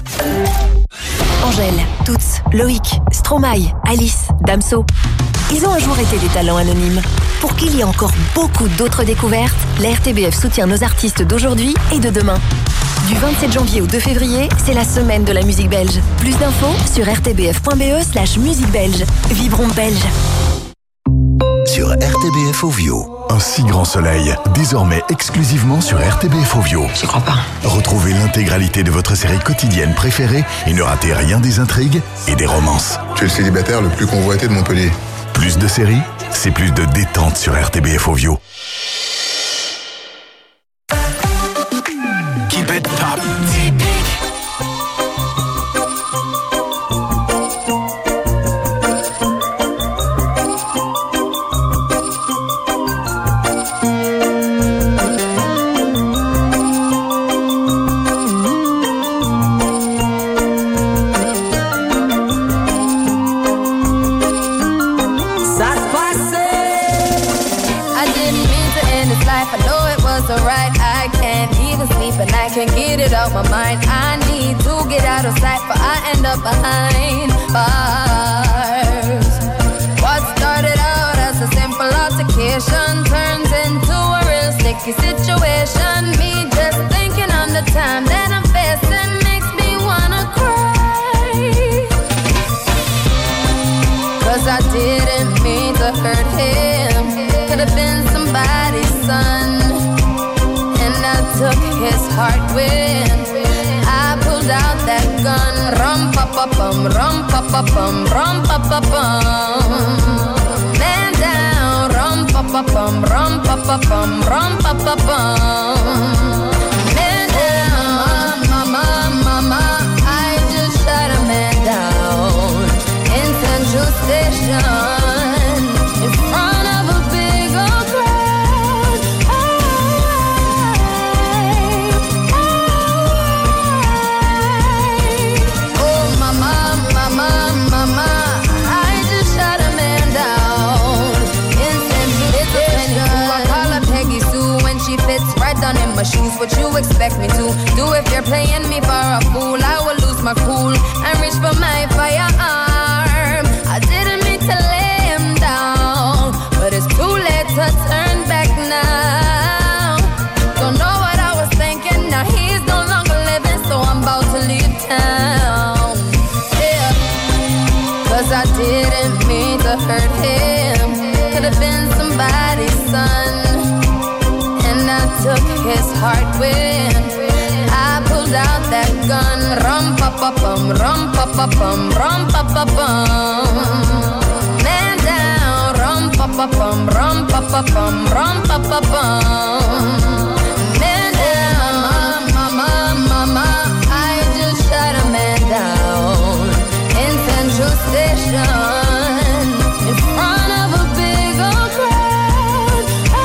Angèle, Toots, Loïc, Stromae, Alice, Damso. Ils ont un jour été des talents anonymes. Pour qu'il y ait encore beaucoup d'autres découvertes, la R T B F soutient nos artistes d'aujourd'hui et de demain. Du vingt-sept janvier au deux février, c'est la semaine de la musique belge. Plus d'infos sur rtbf.be slash musique belge. Vibrons belge. Sur R T B F Ovio. Un si grand soleil, désormais exclusivement sur R T B F Ovio. J'y crois pas. Retrouvez l'intégralité de votre série quotidienne préférée et ne ratez rien des intrigues et des romances. Tu es le célibataire le plus convoité de Montpellier. Plus de séries, c'est plus de détente sur R T B F Ovio. Keep it pop. Ça se passait. I didn't mean to end this life. I know it wasn't right. I can't even sleep and I can't get it out my mind. I need to get out of sight, but I end up behind bars. What started out as a simple altercation turns into a real sticky situation. Me just thinking on the time that I'm facing makes me wanna cry. Cause I didn't mean to hurt him. Could have been somebody's son. And I took his heart when I pulled out that gun. Rum pa pa bum, rum pa pa bum, rum pa pa bum. Man down, rum pa pa bum, rum pa pa bum, rum pa pa bum. Man down, mama, mama, I just shot a man down in Central Station in front of a big old crowd. Oh, mama, mama, mama, I just shot a man down in Central Station. I call her Peggy Sue when she fits right down in my shoes. What you expect me to do if you're playing me for a fool? I will lose my cool and reach for my firearm. I didn't mean to lay him down, but it's too late to turn back now. Don't know what I was thinking, now he's no longer living, so I'm about to leave town. Yeah, cause I didn't mean to hurt him. Could have been somebody's son. part with. I pulled out that gun, rum pa pa bum, rum pa pa bum, rum pa pa bum. Man down, rum pa pa bum, rum pa pa bum, rum pa pa bum. Man down, mama, mama, I just shot a man down in Central Station in front of a big old crowd.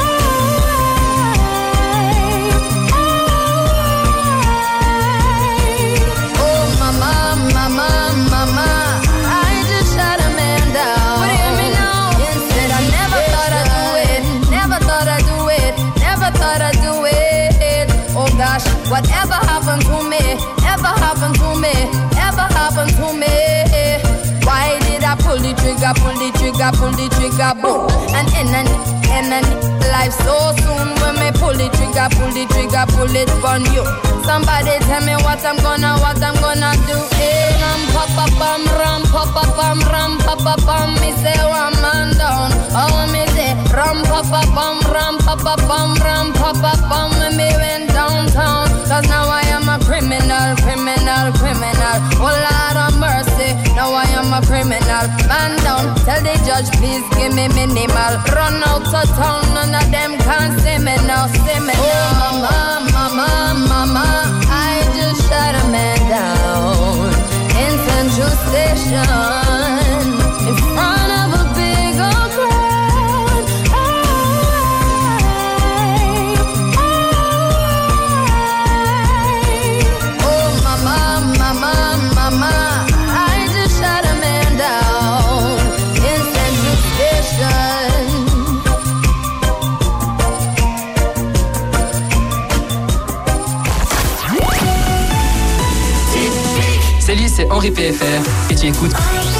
Oh, mama, mama, mama, I just shot a man down. But hear me now. Instead, I never thought I'd do it. Never thought I'd do it. Never thought I'd do it. Oh gosh, whatever happened to me? Ever happened to me? Ever happened to me? Why did I pull the trigger, pull the trigger, pull the trigger, boom? And end and end and life so soon. When me pull the trigger, pull the trigger, pull it on you. Somebody tell me what I'm gonna, what I'm gonna do. Hey, ram pa pa pam, ram pa pa pam, ram pa pa pam. Me say one man down. Oh me say ram pa pa pam, ram pa pa pam, ram pa pa pam. When me went downtown, 'cause now I am a criminal, criminal, criminal. Oh Lord of mercy, now I am a criminal. Man down, tell the judge please give me minimal. Run out of town, none of them can see me now, see me now. Oh mama, mama, mama, I just shot a man down in Central Station in front of a big old crowd. Oh mama, mama, mama, I just shot a man down in Central Station. Salut, c'est Henri P F R et tu écoutes.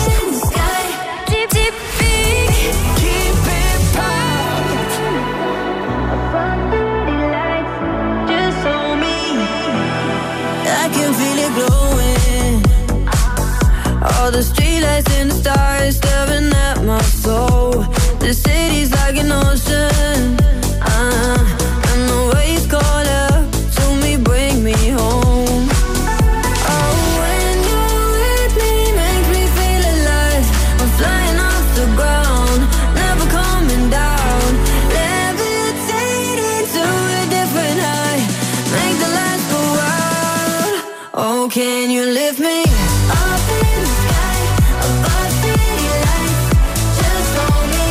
I can feel it glowing. All the streetlights and the stars staring at my soul. The city's like an ocean. Uh, and the waves call up to me, bring me home. Oh, when you're with me, makes me feel alive. I'm flying off the ground, never coming down. Levitating to a different high. Make the lights go out. Oh, can you lift me up in the sky, above city lights? Just for me.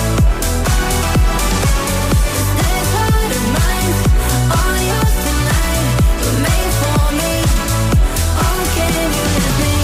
This heart of mine, all yours tonight. You're made for me. Oh, can you lift me?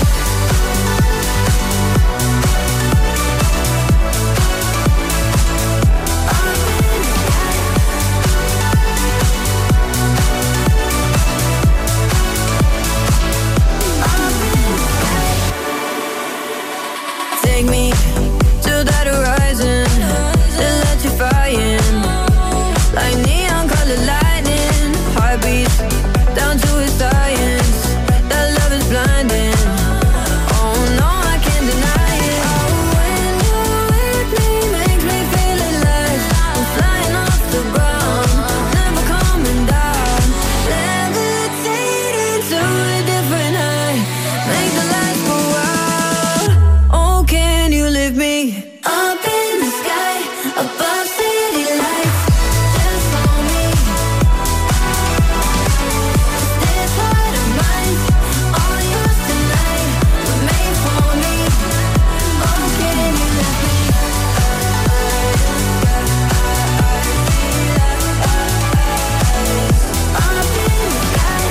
Take me to that horizon, electrifying, like neon colored lightning. Heartbeats down to its science. That love is blinding. Oh no, I can't deny it. Oh, when you're with me, makes me feel alive. I'm flying off the ground, never coming down. Levitating to a different high. Make the lights go out. Oh, can you lift me up in the sky, above city lights? Just for me. This heart of mine, all yours tonight. You're made for me. Oh, can you lift me? Up in the sky.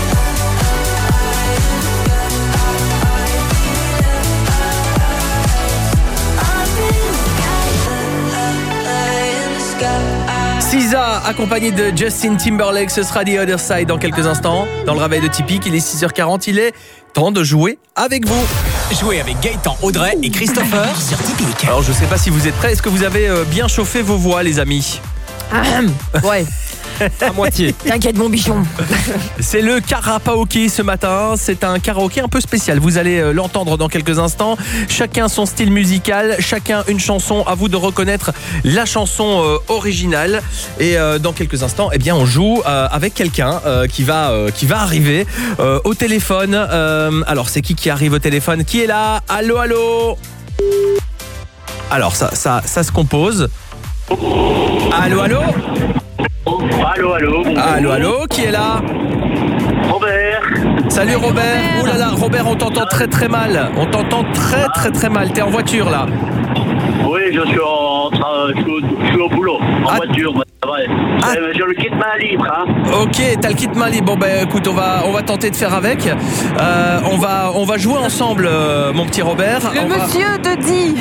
Sisa, accompagné de Justin Timberlake, ce sera The Other Side dans quelques instants. Dans le réveil de Typique, il est six heures quarante, il est temps de jouer avec vous. Jouer avec Gaëtan, Audrey et Christopher sur Typique. Alors je sais pas si vous êtes prêts, est-ce que vous avez euh, bien chauffé vos voix les amis? Ouais. À moitié. T'inquiète mon bichon. C'est le karaoké ce matin. C'est un karaoké un peu spécial. Vous allez euh, l'entendre dans quelques instants. Chacun son style musical, chacun une chanson. À vous de reconnaître la chanson euh, originale. Et euh, dans quelques instants, eh bien, on joue euh, avec quelqu'un euh, qui va euh, qui va arriver euh, au téléphone. Euh, alors, c'est qui qui arrive au téléphone? Qui est là? Allô, allô. Alors, ça, ça, ça se compose. Allô, allô. Allô, allô. Allô, allô. Qui est là? Robert. Salut Robert. Ouh là là, Robert, on t'entend très très mal. On t'entend très très très mal. T'es en voiture là? Oui, je suis en train, je suis au, je suis au boulot, en ah. voiture. Ouais. Ah. Euh, je le quitte main libre, hein. Ok, t'as le kit main libre. Bon ben écoute, on va on va tenter de faire avec. Euh, on va on va jouer ensemble, euh, mon petit Robert. Le on monsieur va... te dit.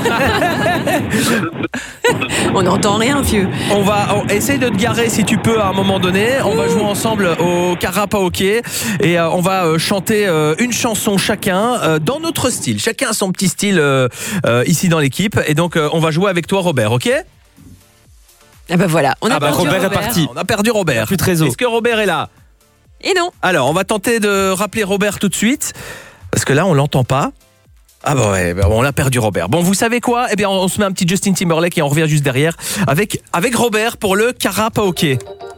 On n'entend rien, vieux. On va on, essaye de te garer si tu peux à un moment donné. On va jouer ensemble au karaoké et euh, on va euh, chanter euh, une chanson chacun euh, dans notre style. Chacun a son petit style euh, euh, ici dans l'équipe et donc euh, on va jouer avec toi, Robert. Ok? Ah bah voilà, on a ah bah perdu Robert, Robert est parti. On a perdu Robert. Plus de réseau. Est-ce que Robert est là? Et non. Alors, on va tenter de rappeler Robert tout de suite parce que là, on l'entend pas. Ah bah ouais, bah on l'a perdu Robert. Bon, vous savez quoi? Eh bien, on se met un petit Justin Timberlake et on revient juste derrière avec avec Robert pour le karaoké.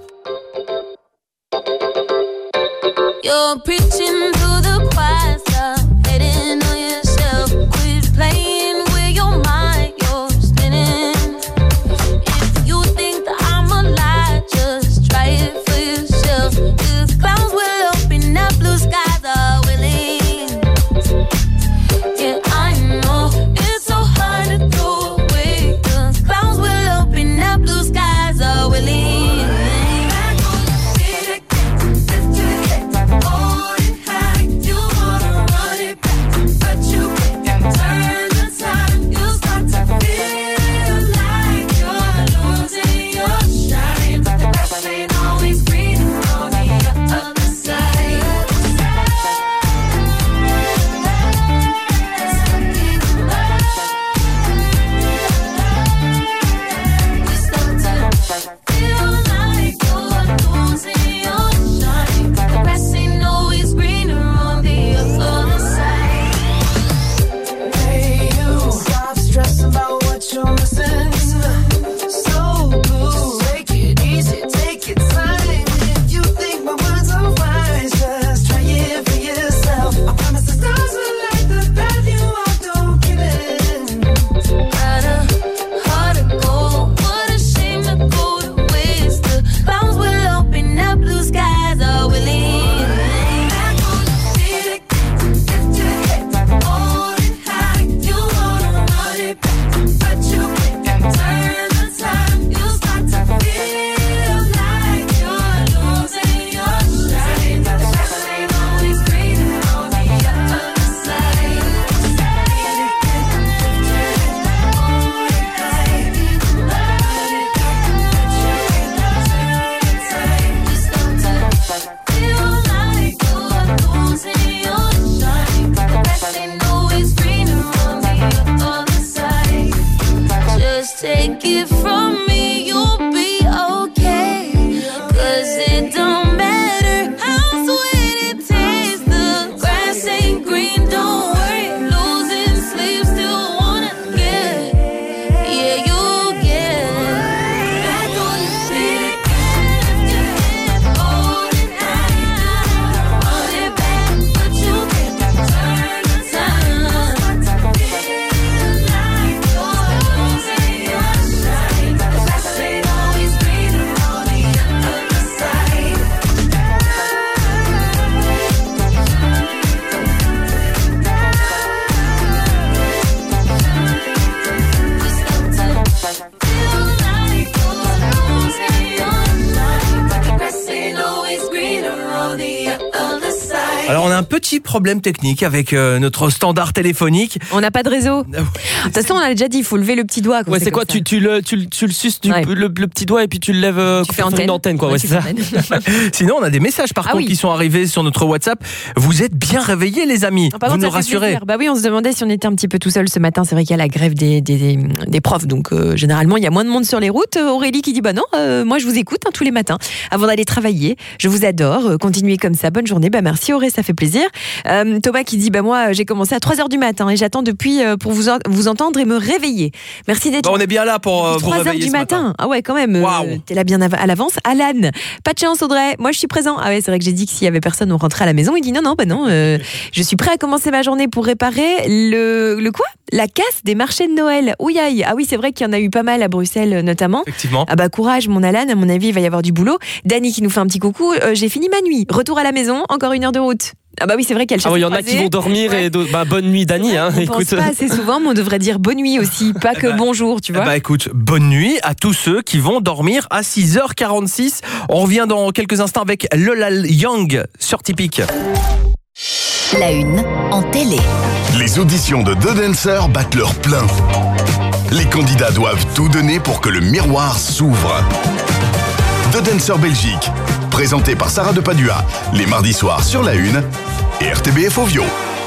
You're preaching to the choir, stop hating on yourself. Quit playing with your mind, you're spinning. If you think that I'm a lie, just try it for yourself. 'Cause clouds will open up, blue skies are willing. Yeah, I know it's so hard to throw away. 'Cause clouds will open up, blue skies are willing. Take it from me, you'll be okay. 'Cause it don't matter how sweet it tastes. The grass ain't green, don't worry. Losing sleep, still wanna get. Yeah, you'll get. Back on your feet again. Hold it high. Hold it back, but you can't turn the time. Feel like you're losing your shine. Alors on a un petit problème technique avec euh, notre standard téléphonique. On n'a pas de réseau. De toute façon, on a déjà dit, il faut lever le petit doigt. Ouais, c'est, c'est quoi tu, tu, le, tu, tu le suces, tu, ouais. le, le petit doigt et puis tu le lèves euh, tu fais antenne. Une antenne quoi. Ouais, ouais, c'est ça. Sinon, on a des messages par ah, contre oui. qui sont arrivés sur notre WhatsApp. Vous êtes bien réveillés, les amis. Par Vous contre, nous rassurez. Bah oui, on se demandait si on était un petit peu tout seul ce matin. C'est vrai qu'il y a la grève des, des, des, des profs, donc euh, généralement il y a moins de monde sur les routes. Aurélie qui dit bah non, euh, moi je vous écoute hein, tous les matins avant d'aller travailler. Je vous adore. Euh, continuez comme ça. Bonne journée. Bah merci Auré, ça fait plaisir. Euh, Thomas qui dit bah moi j'ai commencé à trois heures du matin et j'attends depuis euh, pour vous en, vous entendre et me réveiller. Merci d'être. Bah, on est bien là pour euh, vous réveiller. trois heures du matin. matin. Ah ouais quand même. Wow. Euh, t'es là bien à l'avance. Alan, pas de chance Audrey. Moi je suis présent. Ah ouais c'est vrai que j'ai dit que s'il y avait personne on rentrait à la maison. Il dit non non bah non. Euh, je suis prêt à commencer ma journée pour réparer le le quoi la casse des marchés de Noël. Ouïe aïe. Ah oui c'est vrai qu'il y en a eu pas mal à Bruxelles notamment. Effectivement. Ah bah courage mon Alan. À mon avis il va y avoir du boulot. Dany qui nous fait un petit coucou. Euh, j'ai fini ma nuit. Retour à la maison. Encore une heure de route. Ah bah oui c'est vrai qu'elle. Ah oui il y en a qui vont dormir ouais. et bah bonne nuit Dany hein. On écoute. Pense pas assez souvent mais on devrait dire bonne nuit aussi pas que bah, bonjour tu vois. Bah écoute bonne nuit à tous ceux qui vont dormir à six heures quarante-six. On revient dans quelques instants avec Lola Young sur Typique. La une en télé. Les auditions de The Dancer battent leur plein. Les candidats doivent tout donner pour que le miroir s'ouvre. The Dancer Belgique, présenté par Sarah de Padua, les mardis soirs sur La Une et R T B F Ovio.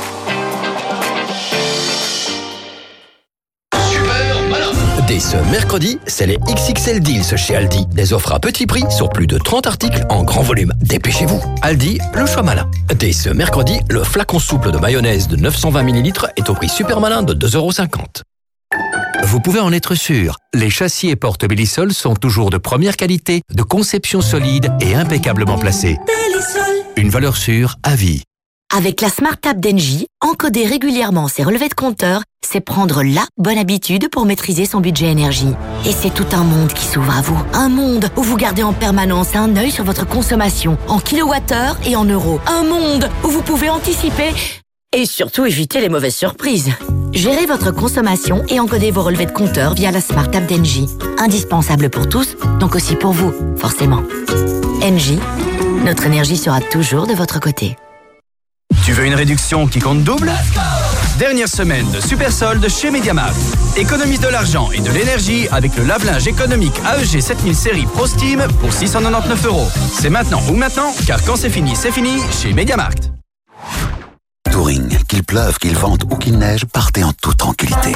Dès ce mercredi, c'est les X X L Deals chez Aldi. Des offres à petit prix sur plus de trente articles en grand volume. Dépêchez-vous. Aldi, le choix malin. Dès ce mercredi, le flacon souple de mayonnaise de neuf cent vingt millilitres est au prix super malin de deux euros cinquante. Vous pouvez en être sûr, les châssis et portes Bellisol sont toujours de première qualité, de conception solide et impeccablement placés. Bellisol. Une valeur sûre à vie. Avec la Smart App d'Engie, encoder régulièrement ses relevés de compteur, c'est prendre la bonne habitude pour maîtriser son budget énergie. Et c'est tout un monde qui s'ouvre à vous. Un monde où vous gardez en permanence un œil sur votre consommation, en kilowattheures et en euros. Un monde où vous pouvez anticiper et surtout éviter les mauvaises surprises. Gérez votre consommation et encodez vos relevés de compteur via la Smart App d'Engie. Indispensable pour tous, donc aussi pour vous, forcément. Engie, notre énergie sera toujours de votre côté. Tu veux une réduction qui compte double ? Dernière semaine de super solde chez MediaMarkt. Économise de l'argent et de l'énergie avec le lave-linge économique A E G sept mille série Pro Steam pour six cent quatre-vingt-dix-neuf euros. C'est maintenant ou maintenant, car quand c'est fini, c'est fini chez MediaMarkt. Touring, qu'il pleuve, qu'il vente ou qu'il neige, partez en toute tranquillité.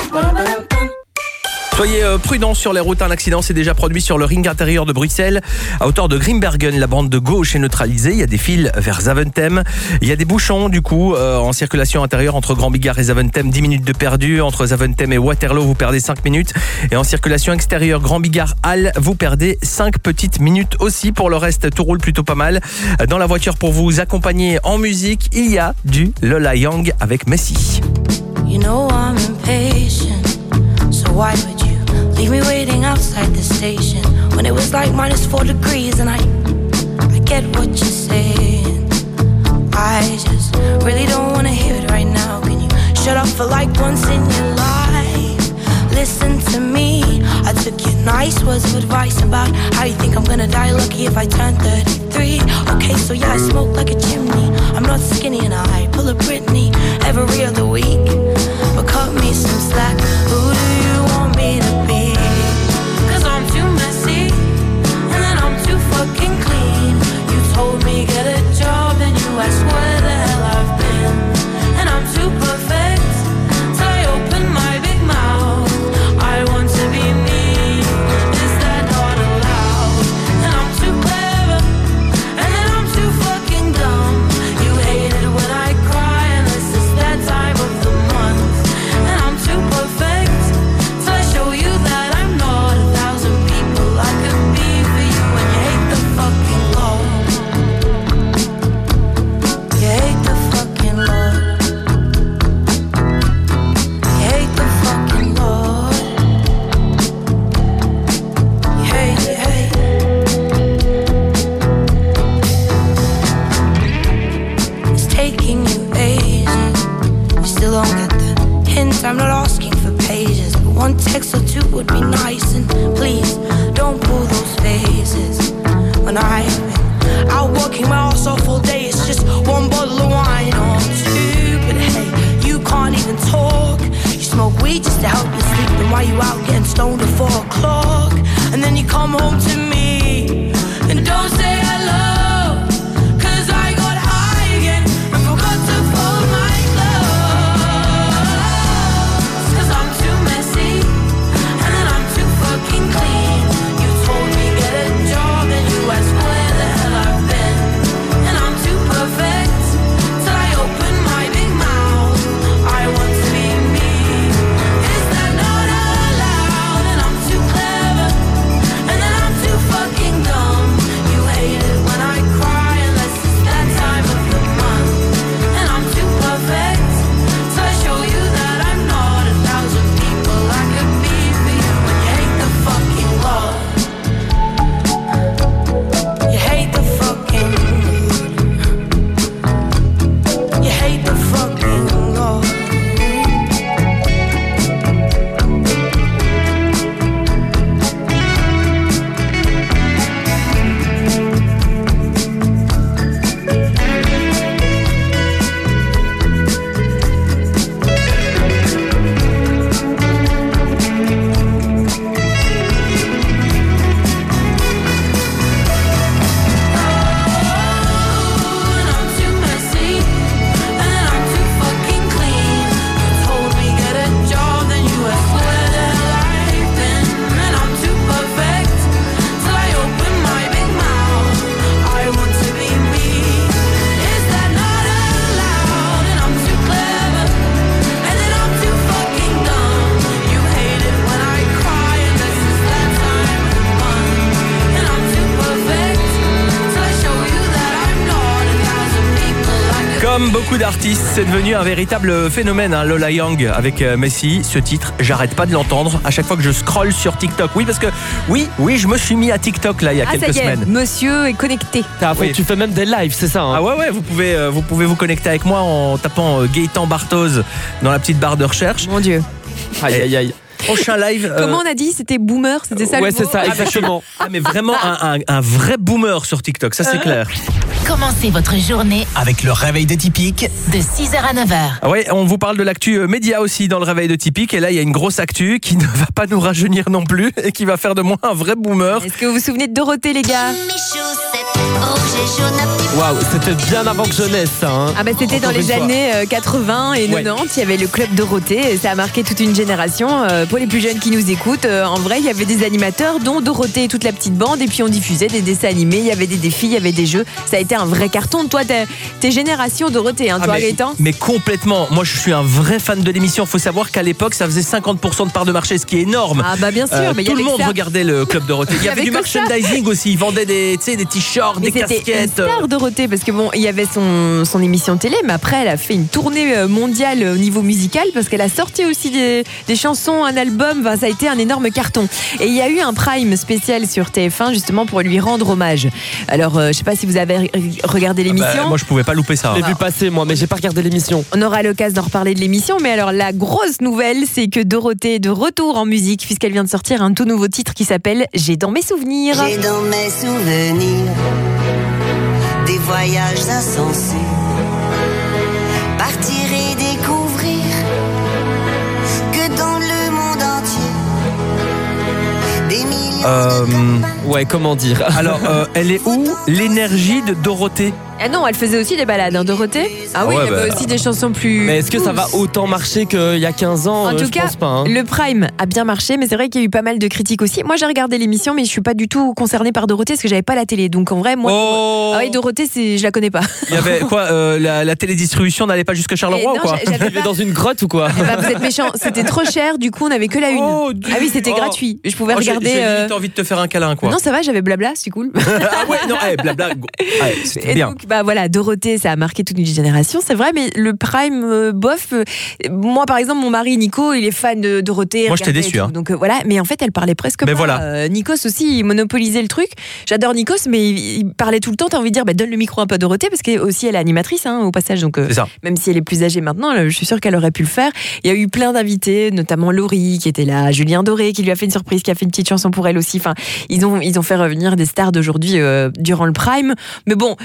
Soyez prudents sur les routes, un accident s'est déjà produit sur le ring intérieur de Bruxelles. À hauteur de Grimbergen, la bande de gauche est neutralisée. Il y a des fils vers Zaventem. Il y a des bouchons du coup euh, en circulation intérieure entre Grand Bigard et Zaventem. dix minutes de perdu. Entre Zaventem et Waterloo, vous perdez cinq minutes. Et en circulation extérieure, Grand Bigard Halle, vous perdez cinq petites minutes aussi. Pour le reste, tout roule plutôt pas mal. Dans la voiture pour vous accompagner en musique, il y a du Lola Young avec Messi. You know I'm impatient, so why would you leave me waiting outside the station when it was like minus four degrees and I, I get what you're saying. I just really don't wanna hear it right now. Can you shut up for like once in your life? Listen to me. I took your nice words of advice about how you think I'm gonna die lucky if I turn thirty-three. Okay, so yeah, I smoke like a chimney. I'm not skinny and I pull a Britney every other week. But cut me some slack. Who do you want me to be? Cause I'm too messy and then I'm too fucking clean. You told me get a job and you asked where the hell I've been. And I'm too perfect till I open my big mouth. I want to be me, is that not allowed? And I'm too clever and then I'm too fucking dumb. You hate it when I cry unless it's that time of the month. And I'm too perfect till I show you that then you come home to me. And don't say hello, 'cause I got high again and forgot to fold my clothes. 'Cause I'm too messy and then I'm too fucking clean. You told me get a job and you asked where the hell I've been. And I'm too perfect till I open my big mouth. I want to be me. Is that not allowed? And I'm too clever and then I'm too fucking dumb. You hate it when I cry unless it's that time of the month. And I'm too perfect till I show you that I'm not a thousand people I could be for you. And you hate the fucking law. You hate the fucking You hate the fucking law. Comme beaucoup d'artistes, c'est devenu un véritable phénomène, hein, Lola Young avec euh, Messi. Ce titre, j'arrête pas de l'entendre à chaque fois que je scrolle sur TikTok. Oui, parce que oui, oui, je me suis mis à TikTok là il y a Ah, quelques ça y est, semaines. monsieur est connecté. T'as- Oui. Tu fais même des lives, c'est ça hein. Ah ouais ouais, vous pouvez euh, vous pouvez vous connecter avec moi en tapant euh, Gaëtan Barthoz dans la petite barre de recherche. Mon Dieu. Aïe aïe aïe. Prochain live. euh, Comment on a dit? C'était boomer, c'était ça Ouais, le c'est mot ça, ah, mais je- exactement. Ah mais vraiment un, un, un vrai boomer sur TikTok, ça c'est clair. Commencez votre journée Avec le réveil de Typique. de six heures à neuf heures. Ah ouais, on vous parle de l'actu euh, média aussi dans le réveil de Typique et là il y a une grosse actu qui ne va pas nous rajeunir non plus et qui va faire de moi un vrai boomer. Est-ce que vous vous souvenez de Dorothée, les gars? Waouh, c'était bien avant que je naisse ça hein. Ah bah c'était dans Encore les une fois. années euh, quatre-vingts et Ouais. quatre-vingt-dix, il y avait le club Dorothée et ça a marqué toute une génération. Euh, pour les plus jeunes qui nous écoutent, euh, en vrai il y avait des animateurs dont Dorothée et toute la petite bande et puis on diffusait des dessins animés, il y avait des défis, il y avait des jeux. Ça a été un vrai carton. Toi t'es, t'es génération Dorothée, hein, Ah, toi mais, Gaëtan? mais complètement, moi je suis un vrai fan de l'émission. Faut savoir qu'à l'époque ça faisait cinquante pour cent de part de marché, ce qui est énorme. Ah bah bien sûr, Euh, mais il y tout le avait monde ça. regardait le club Dorothée. Il y Il y avait avait du que ça. merchandising aussi, ils vendaient des, tu sais, des t-shirts, Mais des c'était une casquettes. star Dorothée parce que bon, il y avait son, son émission télé, mais après elle a fait une tournée euh, mondiale au niveau musical parce qu'elle a sorti aussi des, des chansons, un album. Enfin, ça a été un énorme carton. Et il y a eu un prime spécial sur T F un justement pour lui rendre hommage. Alors, euh, je sais pas si vous avez re- regardé l'émission. Bah, moi je pouvais pas louper ça. Je l'ai vu passer moi, mais j'ai pas regardé l'émission. On aura l'occasion d'en reparler de l'émission, mais alors la grosse nouvelle, c'est que Dorothée est de retour en musique puisqu'elle vient de sortir un tout nouveau titre qui s'appelle J'ai dans mes souvenirs. J'ai dans mes souvenirs des voyages insensés, partir et découvrir que dans le monde entier, des millions Euh, ouais, comment dire? Alors, euh, elle est où l'énergie de Dorothée? Ah non, elle faisait aussi des balades, hein, Dorothée. Ah oui, Ouais, il y avait bah. aussi des chansons plus. Mais est-ce que ça va douces. autant marcher qu'il y a quinze ans? En Euh, tout je cas, pense pas. hein. le Prime a bien marché, mais c'est vrai qu'il y a eu pas mal de critiques aussi. Moi, j'ai regardé l'émission, mais je suis pas du tout concernée par Dorothée parce que j'avais pas la télé. Donc en vrai, moi, Oh. ah oui, Dorothée, c'est, je la connais pas. Il y avait quoi euh, la, la télédistribution n'allait pas jusque Charleroi Et ou non, quoi? j'a- j'avais Tu vivais dans une grotte ou quoi? Eh ben, vous êtes méchants. C'était trop cher, du coup, on avait que la une. Oh, ah oui, c'était oh. gratuit. Je pouvais Oh, j'ai- regarder. J'ai euh, limite envie de te faire un câlin quoi. Non, ça va, j'avais blabla, c'est cool. Ah ouais, non, eh, blabla. go- Ouais, c'était Et bien. donc, bah voilà, Dorothée, ça a marqué toute une génération, c'est vrai, mais le Prime, euh, bof. euh, moi, par exemple, mon mari Nico, il est fan de Dorothée. Moi, je t'ai regardait déçu, et tout. hein. Donc euh, voilà, mais en fait, elle parlait presque Mais pas. voilà. Euh, Nikos aussi, il monopolisait le truc. J'adore Nikos, mais il, il parlait tout le temps. T'as envie de dire, bah, donne le micro un peu à Dorothée, parce qu'elle aussi, elle est animatrice, hein, au passage. Donc, euh, C'est ça. même si elle est plus âgée maintenant, je suis sûre qu'elle aurait pu le faire. Il y a eu plein d'invités, notamment Laurie qui était là, Julien Doré qui lui a fait une surprise, qui a fait une petite chanson pour elle aussi. Enfin, ils ont, ils ont fait revenir des stars d'aujourd'hui euh, durant le Prime. Mais bon, ce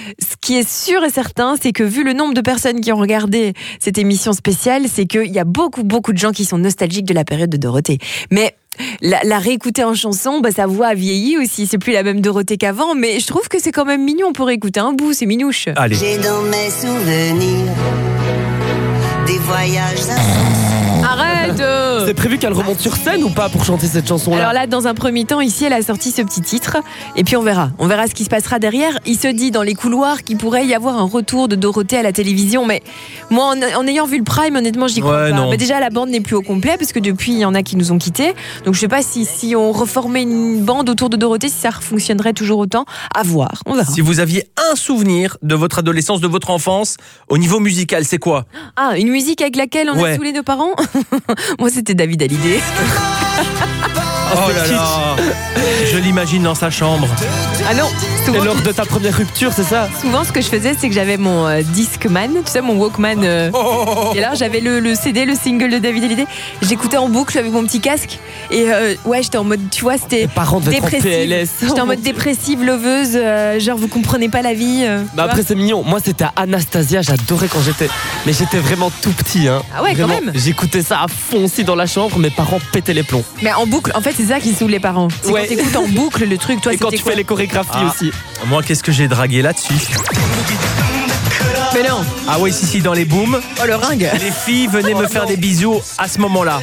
qui est sûr et certain, c'est que vu le nombre de personnes qui ont regardé cette émission spéciale, c'est qu'il y a beaucoup, beaucoup de gens qui sont nostalgiques de la période de Dorothée. Mais la, la réécouter en chanson, bah, sa voix a vieilli aussi. C'est plus la même Dorothée qu'avant, mais je trouve que c'est quand même mignon pour écouter un bout, c'est minouche. Allez. J'ai dans mes souvenirs des voyages Arrête. C'est prévu qu'elle remonte sur scène ou pas pour chanter cette chanson-là? Alors là, dans un premier temps, ici, elle a sorti ce petit titre. Et puis on verra. On verra ce qui se passera derrière. Il se dit dans les couloirs qu'il pourrait y avoir un retour de Dorothée à la télévision. Mais moi, en, en ayant vu le Prime, honnêtement, j'y crois ouais, pas. Non. Mais déjà, la bande n'est plus au complet parce que depuis, il y en a qui nous ont quittés. Donc je sais pas si, si on reformait une bande autour de Dorothée, si ça fonctionnerait toujours autant. À voir. On verra. Si vous aviez un souvenir de votre adolescence, de votre enfance, au niveau musical, c'est quoi? Ah, une musique avec laquelle on Ouais. a saoulé nos parents. Moi, c'était David Hallyday. Oh là là. Je l'imagine dans sa chambre. Ah non, C'est lors de ta première rupture, c'est ça? Souvent, ce que je faisais, c'est que j'avais mon euh, Discman, tu sais, mon Walkman. euh, et là, j'avais le, le C D, le single de David Hallyday. J'écoutais en boucle avec mon petit casque. Et euh, ouais, j'étais en mode, tu vois, c'était parents devaient être en P L S. J'étais en mode dépressive, loveuse, euh, genre vous comprenez pas la vie. euh, tu Bah après vois. c'est mignon, moi c'était Anastasia, j'adorais quand j'étais, mais j'étais vraiment tout petit hein. Ah ouais, quand Vraiment, même. J'écoutais ça à fond aussi dans la chambre, mes parents pétaient les plombs. Mais en boucle, en fait, c'est ça qui saoule les parents. C'est Ouais. quand t'écoutes en boucle le truc, toi, Et quand c'était tu quoi? fais les chorégraphies Ah. aussi. Moi, qu'est-ce que j'ai dragué là-dessus? Mais non. Ah oui, si, si, dans les booms. Oh le ringue. Les filles venaient me faire des bisous à ce moment-là.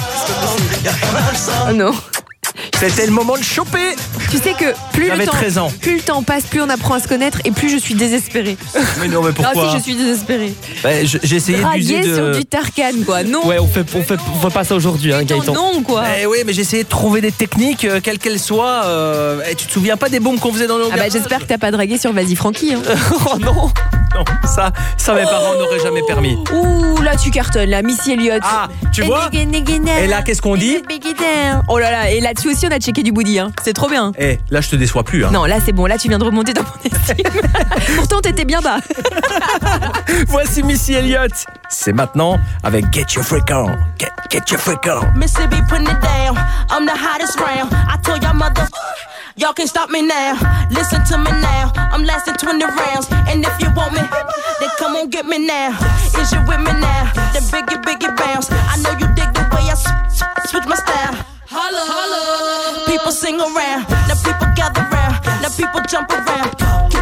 Oh non. C'était le moment de choper. Tu sais que plus le, J'avais temps, treize ans. plus le temps passe, plus on apprend à se connaître et plus je suis désespérée. Mais non, mais pourquoi? Ah si, je suis désespérée. Bah, je- J'ai essayé d'user Draguer de... sur du Tarkan, quoi. Non. Ouais, on fait, on fait, on fait pas ça aujourd'hui, hein, Gaëtan. Non, quoi. Eh oui, mais j'ai essayé de trouver des techniques, euh, quelles qu'elles soient. Euh, et tu te souviens pas des bombes qu'on faisait dans nos Ah bah j'espère que t'as pas dragué sur Vas-y Francky. Hein. Oh non. Non, ça, ça mes parents n'auraient jamais permis. Ouh, là tu cartonnes, là, Missy Elliott. Ah, tu vois? Et là, qu'est-ce qu'on dit? Oh là là, et là-dessus aussi on a checké du booty, hein. C'est trop bien. Eh, là, je te déçois plus. Hein. Non, là c'est bon, là tu viens de remonter dans mon estime. Pourtant t'étais bien bas. Voici Missy Elliott. C'est maintenant avec Get Your Freak On. Get, get Your Freak On. Mississippi putting it down. I'm the hottest round. I told y'all mother, y'all can't stop me now. Listen to me now. I'm lasting twenty rounds. And if you want me, then come on get me now. Is you with me now? Then biggie, biggie bounce. I know you dig the way I s- s- switch my style. Holla, holla. People sing around. Now people gather round. Now people jump around.